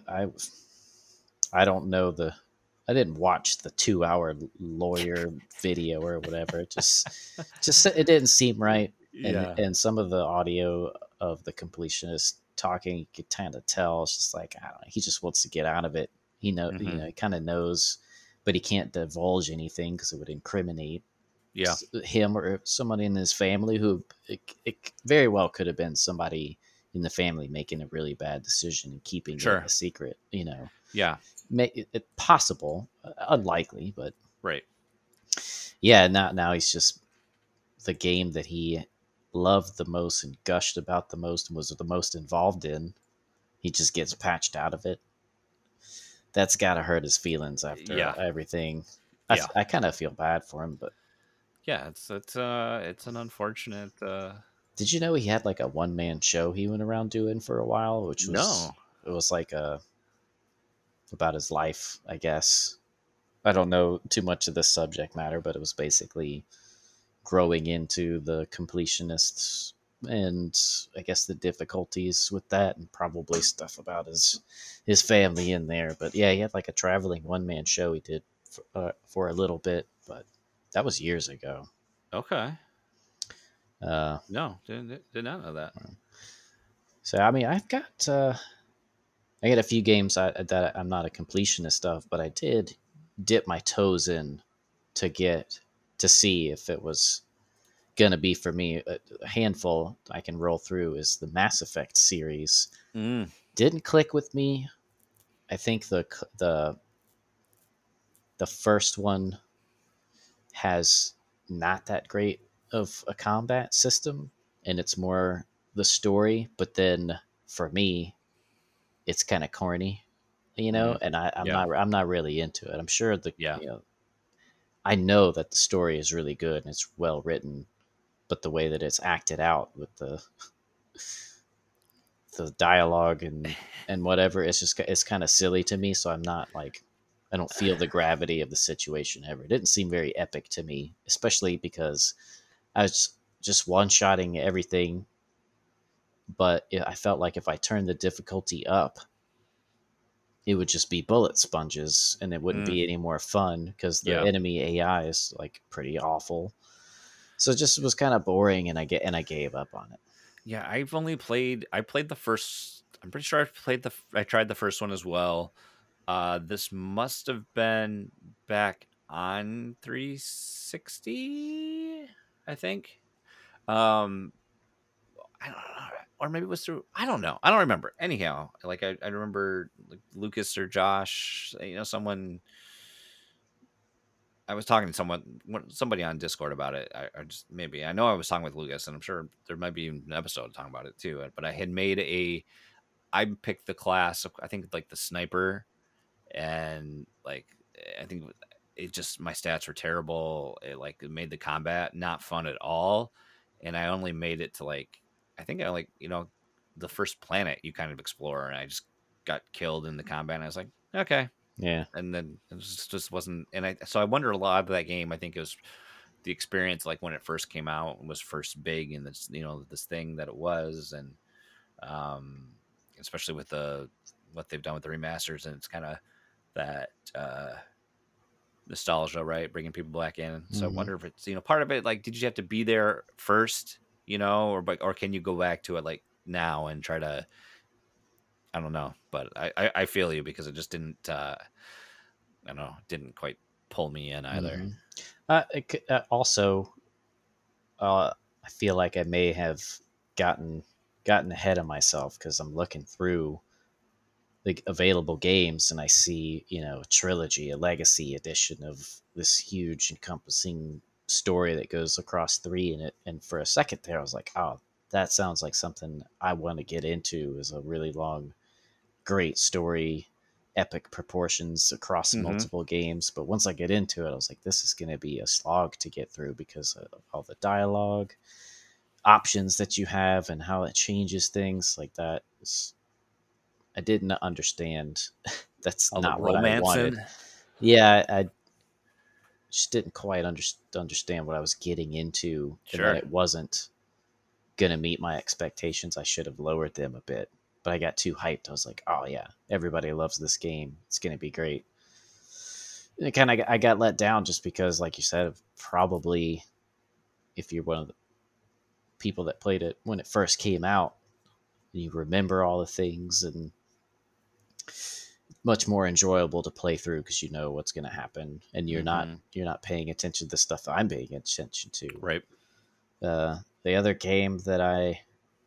I don't know I didn't watch the 2-hour lawyer video or whatever. It just it didn't seem right. Yeah. And some of the audio of the completionist talking. You could kind of tell it's just like, I don't know, he just wants to get out of it. Mm-hmm. He kind of knows, but he can't divulge anything because it would incriminate Yeah. him or someone in his family who it very well could have been somebody in the family making a really bad decision and keeping it a Sure. secret. Yeah. It possible, unlikely, but Right. yeah. Now he's just the game that he loved the most and gushed about the most and was the most involved in. He just gets patched out of it. That's got to hurt his feelings after Yeah. everything. Yeah. I kind of feel bad for him, but Yeah. It's an unfortunate. did you know he had like a one man show he went around doing for a while, which was No. it was like a about his life, I guess. I don't know too much of the subject matter, but it was basically growing into the completionists and I guess the difficulties with that and probably stuff about his family in there. But yeah, he had like a traveling one man show he did for a little bit, but that was years ago. Okay. Uh, No. Did not know that. so I mean, I got a few games that I'm not a completionist of, but I did dip my toes in to get to see if it was gonna be for me. A handful I can roll through is the Mass Effect series. Mm. Didn't click with me. I think the the first one has not that great of a combat system, and it's more the story. But then for me, it's kind of corny, Mm. and Yeah. I'm not really into it. I'm sure Yeah. I know that the story is really good and it's well written, but the way that it's acted out with the dialogue and whatever, it's kind of silly to me. So I'm not like I don't feel the gravity of the situation ever. It didn't seem very epic to me, especially because I was just one shotting everything. But I felt like if I turned the difficulty up, it would just be bullet sponges and it wouldn't Mm. be any more fun because the Yeah. enemy AI is like pretty awful. So it just was kind of boring, and I gave up on it. Yeah. I played the first. I'm pretty sure I tried the first one as well. This must have been back on 360, I think. Um, I don't know, or maybe it was through. I don't know. I don't remember. Anyhow, like I remember like Lucas or Josh, someone. I was talking to somebody on Discord about it. I just maybe I know I was talking with Lucas, and I'm sure there might be an episode talking about it too. But I had made I picked the class. I think like the sniper, and like I think it just my stats were terrible. It made the combat not fun at all, and I only made it to like I think I like the first planet you kind of explore, and I just got killed in the combat. And I was like, okay, Yeah. and then it just wasn't. And I wonder a lot of that game. I think it was the experience like when it first came out and was first big and this this thing that it was, and um, especially with what they've done with the remasters, and it's kind of that nostalgia, right? Bringing people back in. So I Hmm. wonder if it's part of it. Like, did you have to be there first, or can you go back to it like now and try to? I don't know, but I feel you because it just didn't. I don't know, didn't quite pull me in either. Hmm. Also, I feel like I may have gotten gotten ahead of myself because I'm looking through the available games and I see a trilogy, a legacy edition of this huge encompassing story that goes across three in it. And for a second there, I was like, oh, that sounds like something I want to get into. Is a really long, great story, epic proportions across Mm-hmm. multiple games. But once I get into it, I was like, this is going to be a slog to get through because of all the dialogue, options that you have, and how it changes things like that. I didn't understand. That's All the not what I romancing. wanted. Yeah, I just didn't quite understand what I was getting into, and that Sure. it wasn't gonna meet my expectations. I should have lowered them a bit, but I got too hyped. I was like, "Oh yeah, everybody loves this game. It's gonna be great." And it kind of I got let down just because, like you said, probably if you're one of the people that played it when it first came out, you remember all the things, and much more enjoyable to play through because you know what's going to happen, and Mm-hmm. you're not paying attention to the stuff that I'm paying attention to. Right. The other game that I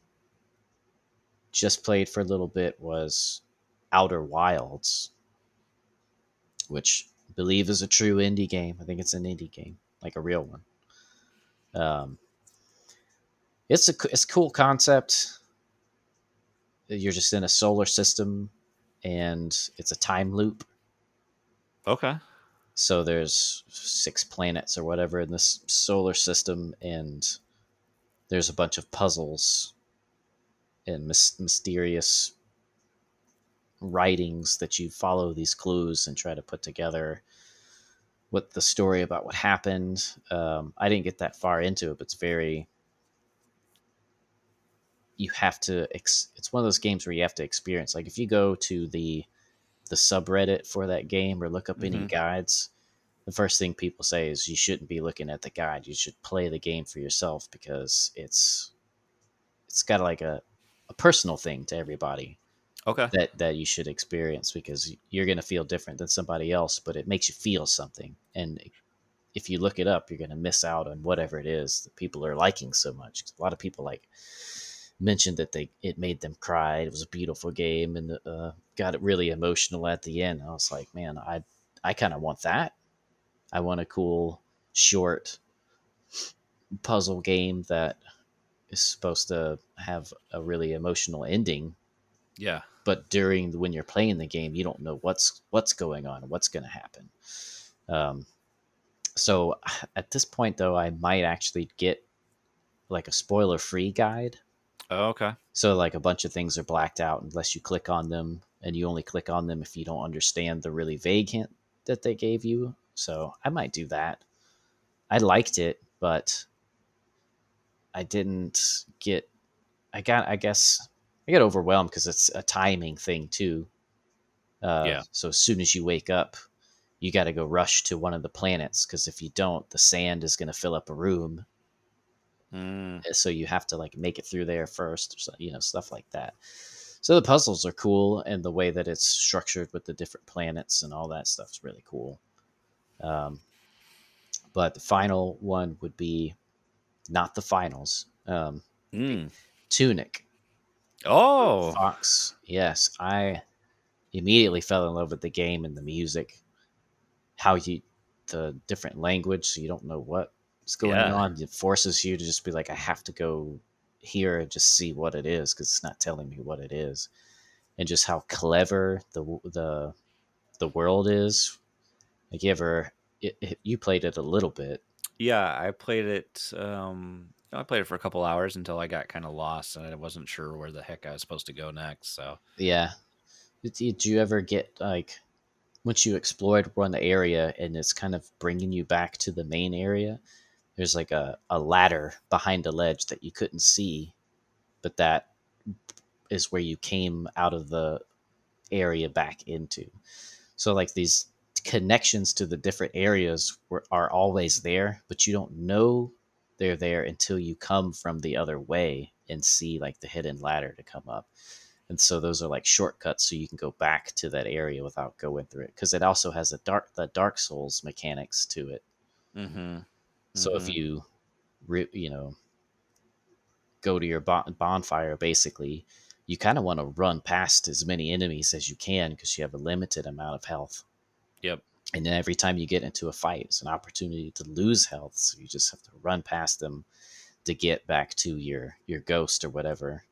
just played for a little bit was Outer Wilds, which I believe is a true indie game. I think it's an indie game, like a real one. Um, it's a cool concept. You're just in a solar system, and it's a time loop. Okay. So there's 6 planets or whatever in this solar system, and there's a bunch of puzzles and mysterious writings that you follow these clues and try to put together what the story about what happened. I didn't get that far into it, but it's very you have to. It's one of those games where you have to experience. Like if you go to the subreddit for that game or look up any Mm-hmm. guides, the first thing people say is you shouldn't be looking at the guide. You should play the game for yourself because it's got like a personal thing to everybody Okay. that you should experience because you're going to feel different than somebody else, but it makes you feel something. And if you look it up, you're going to miss out on whatever it is that people are liking so much. A lot of people like mentioned that it made them cry. It was a beautiful game and got it really emotional at the end. I was like, man, I kind of want that. I want a cool short puzzle game that is supposed to have a really emotional ending, Yeah. but when you're playing the game, you don't know what's going on, what's going to happen. Um, so at this point, though, I might actually get like a spoiler-free guide. Oh, okay. So like a bunch of things are blacked out unless you click on them, and you only click on them if you don't understand the really vague hint that they gave you. So I might do that. I liked it, but I didn't get. I guess I get overwhelmed because it's a timing thing too. Yeah. So as soon as you wake up, you got to go rush to one of the planets because if you don't, the sand is going to fill up a room. Mm. So you have to like make it through there first, so, stuff like that. So the puzzles are cool, and the way that it's structured with the different planets and all that stuff is really cool. Um, but the final one would be not the finals. Mm. Tunic. Oh. Fox. Yes, I immediately fell in love with the game and the music. How the different language, so you don't know what's going Yeah. on. It forces you to just be like, I have to go here and just see what it is because it's not telling me what it is, and just how clever the world is. Like you played it a little bit. Yeah. I played it. I played it for a couple hours until I got kind of lost and I wasn't sure where the heck I was supposed to go next. So. Yeah. Did you ever get like once you explored one area and it's kind of bringing you back to the main area? There's like a ladder behind a ledge that you couldn't see, but that is where you came out of the area back into. So like these connections to the different areas are always there, but you don't know they're there until you come from the other way and see like the hidden ladder to come up. And so those are like shortcuts so you can go back to that area without going through it because it also has the Dark Souls mechanics to it. Mm-hmm. So if Mm-hmm. you go to your bonfire, basically, you kind of want to run past as many enemies as you can because you have a limited amount of health. Yep. And then every time you get into a fight, it's an opportunity to lose health. So you just have to run past them to get back to your ghost or whatever.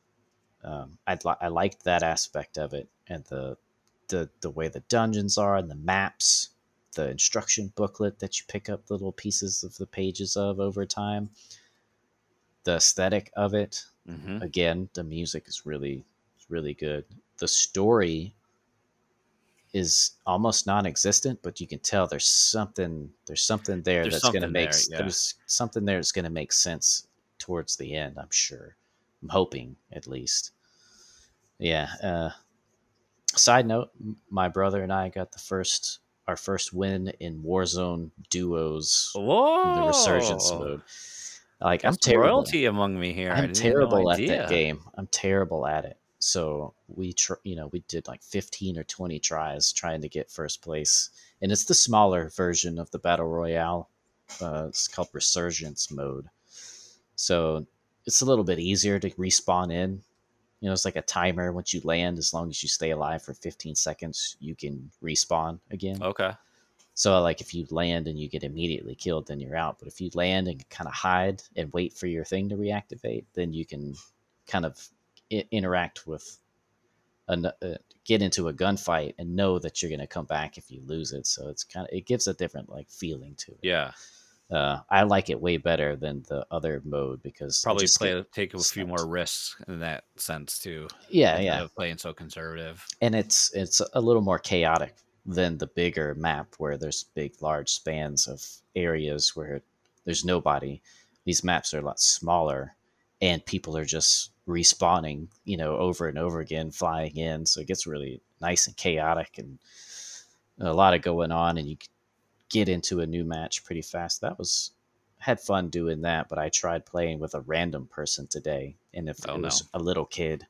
I liked that aspect of it, and the way the dungeons are and the maps, the instruction booklet that you pick up little pieces of the pages of over time, the aesthetic of it. Mm-hmm. Again, the music is really good. The story is almost non-existent, but you can tell there's something there There's that's going to something make there. Yeah. there's something there that's going to make sense towards the end. I'm sure. I'm hoping at least. Yeah. Side note: my brother and I got our first win in Warzone duos in the resurgence Whoa. mode. Like Got some royalty among me here. I I'm didn't have no terrible at that idea. game. I'm terrible at it. So we did like 15 or 20 tries trying to get first place, and it's the smaller version of the battle royale. It's called Resurgence mode. So it's a little bit easier to respawn in. It's like a timer. Once you land, as long as you stay alive for 15 seconds, you can respawn again. Okay. So, like, if you land and you get immediately killed, then you're out. But if you land and kind of hide and wait for your thing to reactivate, then you can kind of interact with, get into a gunfight and know that you're going to come back if you lose it. So it gives a different like feeling to it. Yeah. I like it way better than the other mode because Probably take a few more risks in that sense too. Yeah, instead of playing so conservative. And it's a little more chaotic than the bigger map where there's big, large spans of areas where there's nobody. These maps are a lot smaller, and people are just respawning, over and over again, flying in. So it gets really nice and chaotic, and a lot of going on, and you get into a new match pretty fast. Had fun doing that, but I tried playing with a random person today, and if it was a little kid.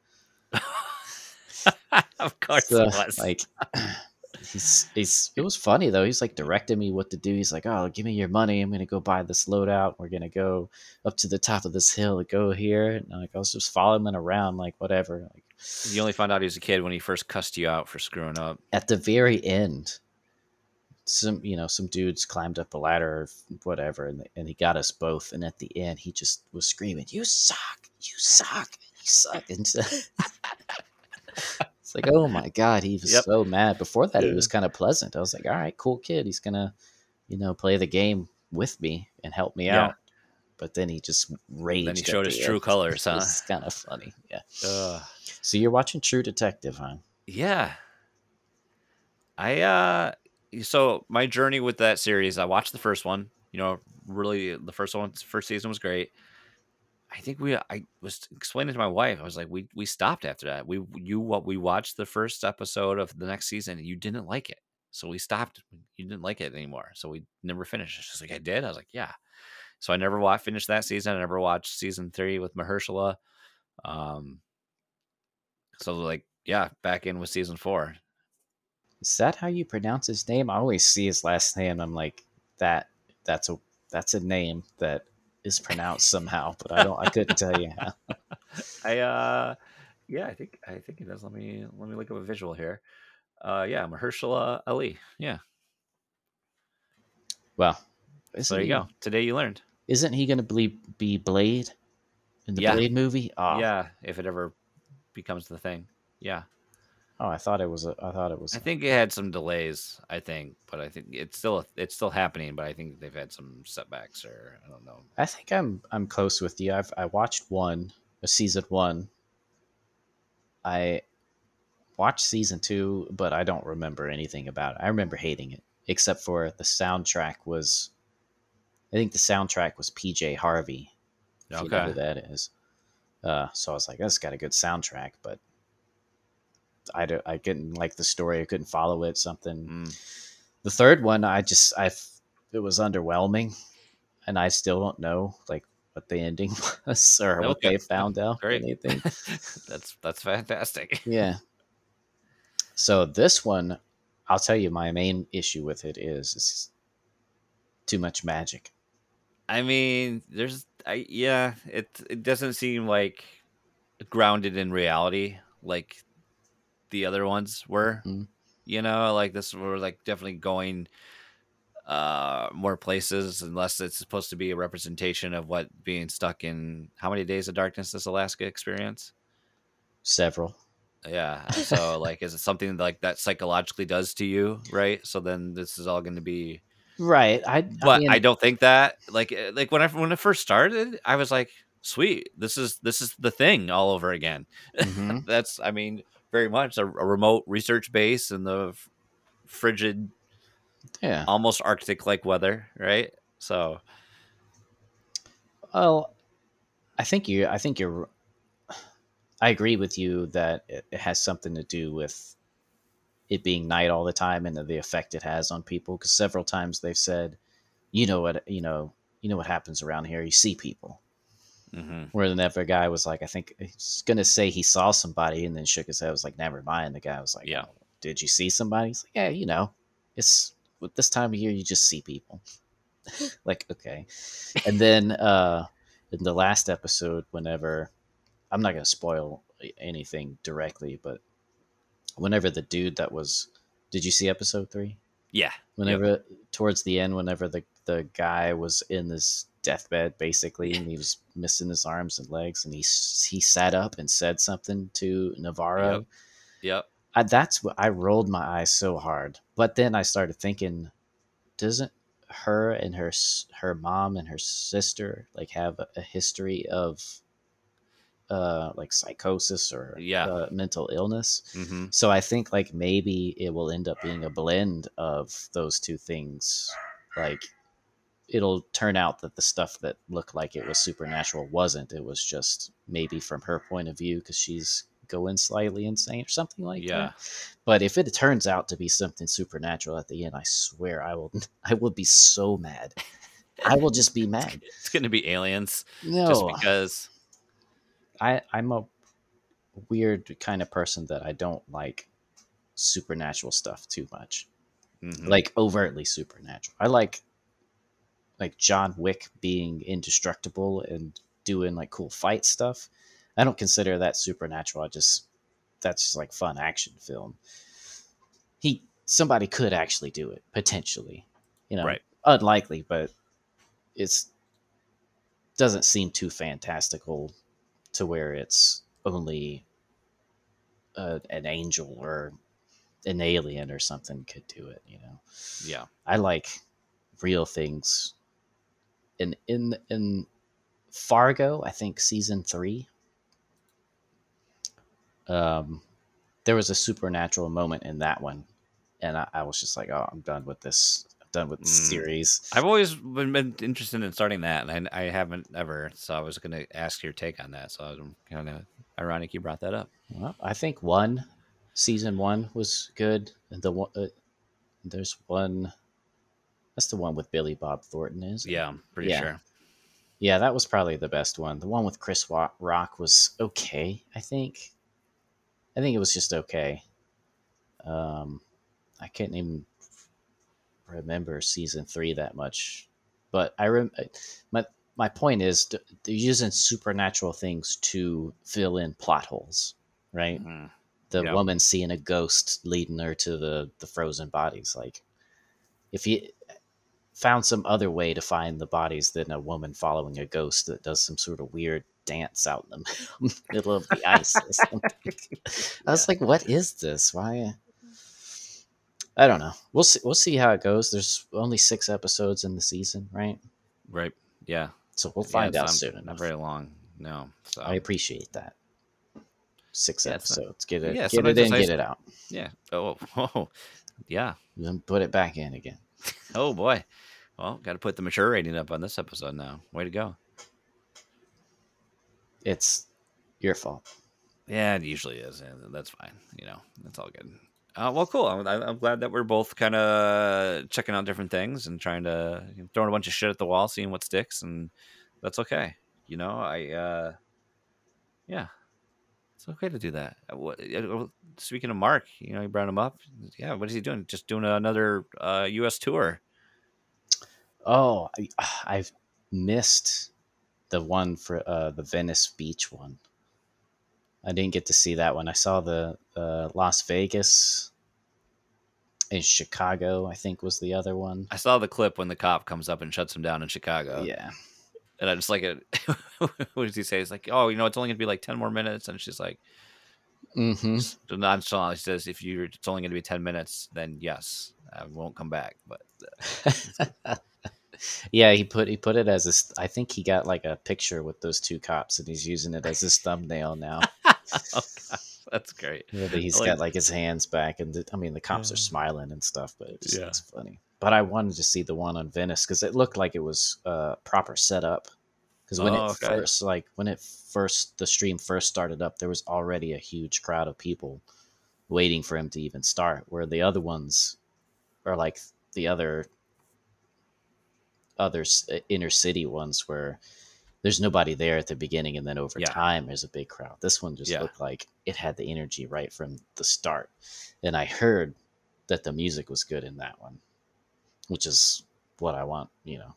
Of course it was. Like, it was funny though. He's like directing me what to do. He's like, "Oh, give me your money. I'm gonna go buy this loadout. We're gonna go up to the top of this hill and go here." And like, I was just following him around, like whatever. Like, you only found out he was a kid when he first cussed you out for screwing up. At the very end, some dudes climbed up a ladder or whatever, and he got us both. And at the end, he just was screaming, "You suck! You suck! You suck!" And it's like, oh my god, he was so mad. Before that, it was kind of pleasant. I was like, all right, cool kid. He's gonna, play the game with me and help me out. But then he just raged. Then he showed his true colors, huh? It's kind of funny, yeah. So you're watching True Detective, huh? Yeah. So my journey with that series, I watched the first one. Really, the first season was great. I think I was explaining to my wife. I was like, we stopped after that. We watched the first episode of the next season, and you didn't like it, so we stopped. You didn't like it anymore, so we never finished. She's like, I did. I was like, yeah. So I never finished that season. I never watched season 3 with Mahershala. So like, yeah, back in with season 4. Is that how you pronounce his name? I always see his last name. I'm like, that's a name that is pronounced somehow, but I couldn't tell you how. Yeah, I think it does. Let me look up a visual here. Yeah, Mahershala Ali. Yeah. Well, so there you go. Today you learned. Isn't he going to be Blade in the Blade movie? Oh. Yeah, if it ever becomes the thing. Yeah. Oh, I thought it was. I think it had some delays. I think, but I think it's still happening. But I think they've had some setbacks, or I don't know. I think I'm close with you. I watched season 1. I watched season 2, but I don't remember anything about it. I remember hating it, except for the soundtrack was. I think the soundtrack was PJ Harvey. If you know who that is. So I was like, that's got a good soundtrack, but I couldn't like the story. I couldn't follow it. Something. The third one, it was underwhelming, and I still don't know like what the ending was or what they found out. Great. Anything. That's fantastic. Yeah. So this one, I'll tell you, my main issue with it is too much magic. I mean, it doesn't seem like grounded in reality like the other ones were. Mm-hmm. Like this were like definitely going more places, unless it's supposed to be a representation of what being stuck in how many days of darkness does Alaska experience? Several. Yeah. So like, is it something like that psychologically does to you, right? So then this is all going to be right. I don't think that like when I first started, I was like, sweet, this is the thing all over again. Mm-hmm. That's, I mean, very much a remote research base in the frigid, almost Arctic like weather, right? So, well, I think you're. I agree with you that it has something to do with it being night all the time and the effect it has on people. Because several times they've said, you know what happens around here. You see people. Mm-hmm. Where the other guy was like, I think he's gonna say he saw somebody, and then shook his head. Was like, never mind. The guy was like, Yeah. oh, did you see somebody? He's like, yeah, you know, it's with this time of year, you just see people. Like, okay. And then in the last episode, whenever I'm not gonna spoil anything directly, but whenever the dude that was, did you see episode 3? Yeah. Yep. Whenever towards the end, whenever the guy was in this deathbed basically, and he was missing his arms and legs, and he sat up and said something to Yep. Navarro. Yep. That's what I rolled my eyes so hard. But then I started thinking, doesn't her and her mom and her sister like have a history of like psychosis or Yeah. mental illness? Mm-hmm. So I think like maybe it will end up being a blend of those two things. Like it'll turn out that the stuff that looked like it was supernatural wasn't. It was just maybe from her point of view because she's going slightly insane or something like Yeah. that. But if it turns out to be something supernatural at the end, I swear I will be so mad. I will just be mad. It's going to be aliens just No, because. I'm a weird kind of person that I don't like supernatural stuff too much. Mm-hmm. Like overtly supernatural. I like John Wick being indestructible and doing like cool fight stuff. I don't consider that supernatural. That's just like fun action film. Somebody could actually do it potentially, Right. unlikely, but it's doesn't seem too fantastical to where it's only an angel or an alien or something could do it. Yeah. I like real things. In Fargo, I think season 3, there was a supernatural moment in that one, and I was just like, oh, I'm done with this. I'm done with this series. I've always been interested in starting that, and I haven't ever. So I was going to ask your take on that. So I'm kind of ironic you brought that up. Well, I think season 1 was good. And there's one. That's the one with Billy Bob Thornton, is it? Yeah, I'm pretty sure. Yeah, that was probably the best one. The one with Chris Rock was okay. I think it was just okay. I can't even remember season 3 that much, but my point is they're using supernatural things to fill in plot holes, right? Mm-hmm. The Yep. woman seeing a ghost leading her to the frozen bodies. Like if you found some other way to find the bodies than a woman following a ghost that does some sort of weird dance out in the middle of the ice or something. I was like, what is this? Why? I don't know. We'll see how it goes. There's only 6 episodes in the season, right? Right. Yeah. So we'll find out soon Not enough. very long. No. So I appreciate that. 6 episodes. Get it in, get it out. Yeah. Oh. Yeah. Then put it back in again. Oh boy. Well, got to put the mature rating up on this episode now. Way to go. It's your fault. Yeah, it usually is. Yeah, that's fine. That's all good. Well, cool. I'm glad that we're both kind of checking out different things and trying to throwing a bunch of shit at the wall, seeing what sticks, and that's okay. Yeah, it's okay to do that. Speaking of Mark, you brought him up. Yeah, what is he doing? Just doing another U.S. tour. Oh, I've missed the one for the Venice Beach one. I didn't get to see that one. I saw the Las Vegas and Chicago, I think was the other one. I saw the clip when the cop comes up and shuts him down in Chicago. Yeah. And I just like it. What does he say? It's like, oh, it's only going to be like 10 more minutes. And she's like, nonchalant. She says, it's only going to be 10 minutes, then yes, I won't come back. But yeah, he put it as I think he got like a picture with those 2 cops and he's using it as his thumbnail now. Oh, that's great. Yeah, he's got like his hands back, and the cops are smiling and stuff, but it's funny. But I wanted to see the one on Venice because it looked like it was proper setup. Because when the stream first started up, there was already a huge crowd of people waiting for him to even start. Where the other ones are like the other other inner city ones where there's nobody there at the beginning, and then over Yeah. time there's a big crowd. This one just Yeah. looked like it had the energy right from the start, and I heard that the music was good in that one, which is what I want.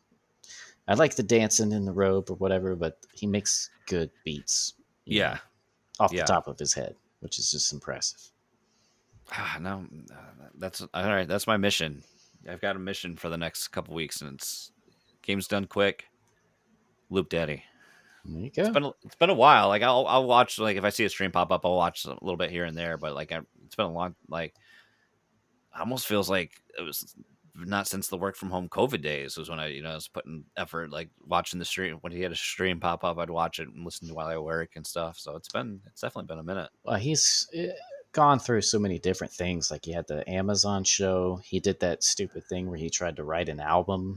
I like the dancing in the robe or whatever, but he makes good beats. Yeah. Off the Yeah. top of his head, which is just impressive. No, that's all right. That's my mission. I've got a mission for the next couple weeks, and it's game's done quick. Loop Daddy. There you go. It's been a while. Like I'll watch, like if I see a stream pop up, I'll watch a little bit here and there. But like it's been a long, like almost feels like it was not since the work from home COVID days was when I was putting effort, like watching the stream. When he had a stream pop up, I'd watch it and listen to while I work and stuff. So it's definitely been a minute. Well, he's gone through so many different things. Like he had the Amazon show. He did that stupid thing where he tried to write an album.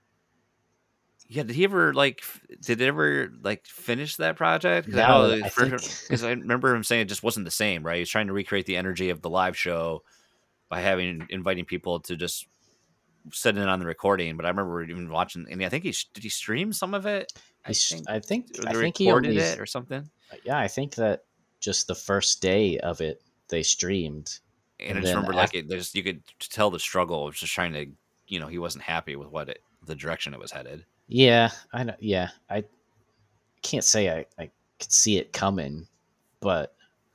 Yeah, did it ever finish that project? No, Because I remember him saying it just wasn't the same, right? He was trying to recreate the energy of the live show by inviting people to just sit in on the recording. But I remember even watching, and I think did he stream some of it? I think he recorded it or something. Yeah, I think that just the first day of it they streamed, and I just remember you could tell the struggle of just trying to, he wasn't happy with the direction it was headed. Yeah, I know. Yeah, I can't say I could see it coming, but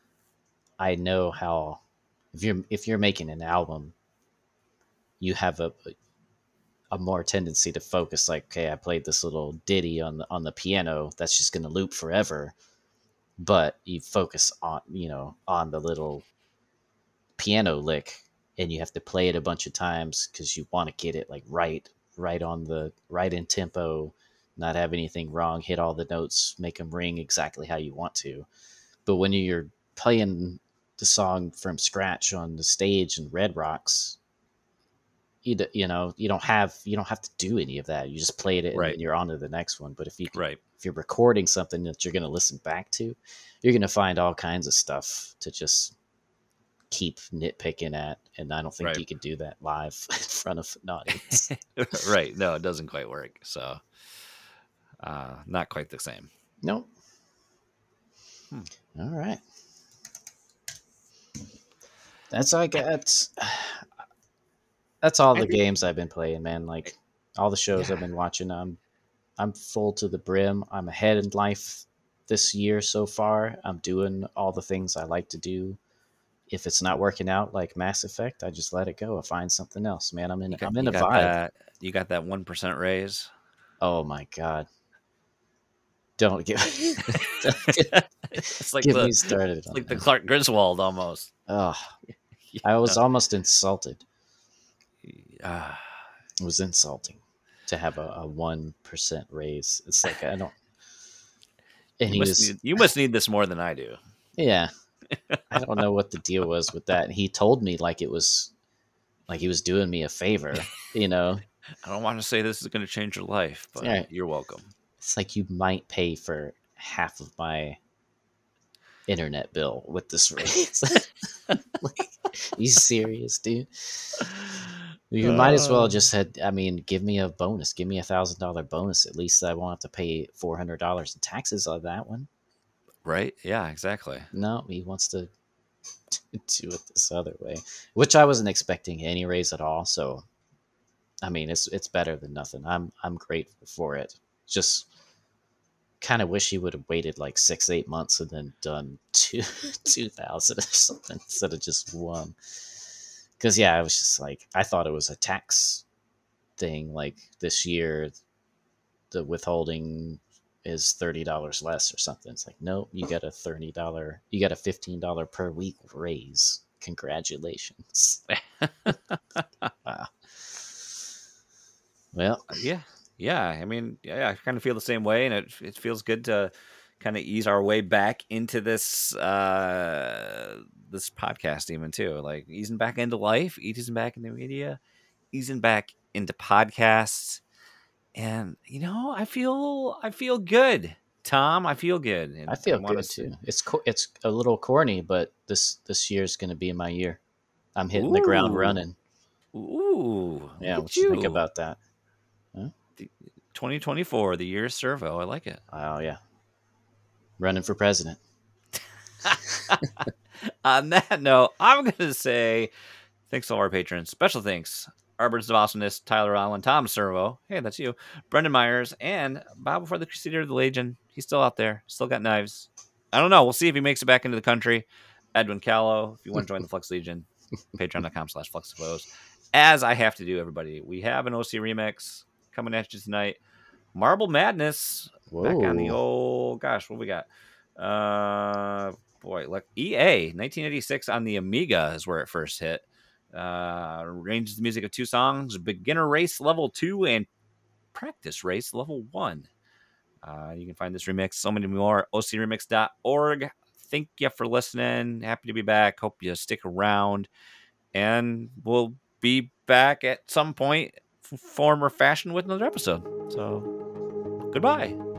I know how if you're making an album, you have a more tendency to focus. Like, okay, I played this little ditty on the piano that's just going to loop forever, but you focus on on the little piano lick, and you have to play it a bunch of times because you want to get it like right on the right in tempo, not have anything wrong, hit all the notes, make them ring exactly how you want to. But when you're playing the song from scratch on the stage in Red Rocks, you don't have to do any of that. You just played it and then you're on to the next one. But if you're recording something that you're going to listen back to, you're going to find all kinds of stuff to just keep nitpicking at, and I don't think you could do that live in front of an audience. Right. No, it doesn't quite work. So not quite the same. Nope. All right. That's all I got. That's all the games I've been playing, man. Like all the shows I've been watching. I'm full to the brim. I'm ahead in life this year so far. I'm doing all the things I like to do. If it's not working out like Mass Effect, I just let it go. I find something else, man. I'm in a vibe. You got that 1% raise? Oh my god! Don't get it's like get me started. It's like the Clark Griswold almost. Oh, I was almost insulted. It was insulting to have a 1% raise. It's like I don't. And you must need this more than I do. Yeah. I don't know what the deal was with that. And he told me like it was like he was doing me a favor, I don't want to say this is going to change your life, but you're welcome. It's like you might pay for half of my internet bill with this raise. Like, you serious, dude? You might as well just give me a bonus. Give me $1,000 bonus. At least I won't have to pay $400 in taxes on that one. Right? Yeah, exactly. No, he wants to do it this other way, which I wasn't expecting any raise at all. So, it's better than nothing. I'm grateful for it. Just kind of wish he would have waited like 6-8 months and then done 2,000 or something instead of just one. Because I was just like, I thought it was a tax thing. Like this year, the withholding is $30 less or something. It's like, nope, you got a $15 per week raise. Congratulations. Wow. Well, yeah. I kind of feel the same way, and it feels good to kind of ease our way back into this this podcast even too, like easing back into life, easing back into media, easing back into podcasts. And I feel good, Tom. I feel good. And I feel good too. It's a little corny, but this year's going to be my year. I'm hitting the ground running. Ooh, yeah. What you think about that? Huh? 2024, the year Servo. I like it. Oh yeah, running for president. On that note, I'm going to say thanks to all our patrons. Special thanks. Arbors of Awesomeness, Tyler Allen, Tom Servo. Hey, that's you. Brendan Myers, and Bob before the Crusader of the Legion. He's still out there. Still got knives. I don't know. We'll see if he makes it back into the country. Edwin Callow, if you want to join the Flux Legion, patreon.com/FluxClose. As I have to do, everybody, we have an OC remix coming at you tonight. Marble Madness. Whoa. Back on the old, gosh, what we got? Boy, look, EA 1986 on the Amiga is where it first hit. Arranges the music of two songs: Beginner Race Level 2 and Practice Race Level 1. You can find this remix, so many more, ocremix.org. Thank you for listening. Happy to be back. Hope you stick around. And we'll be back at some point, form or fashion, with another episode. So, goodbye.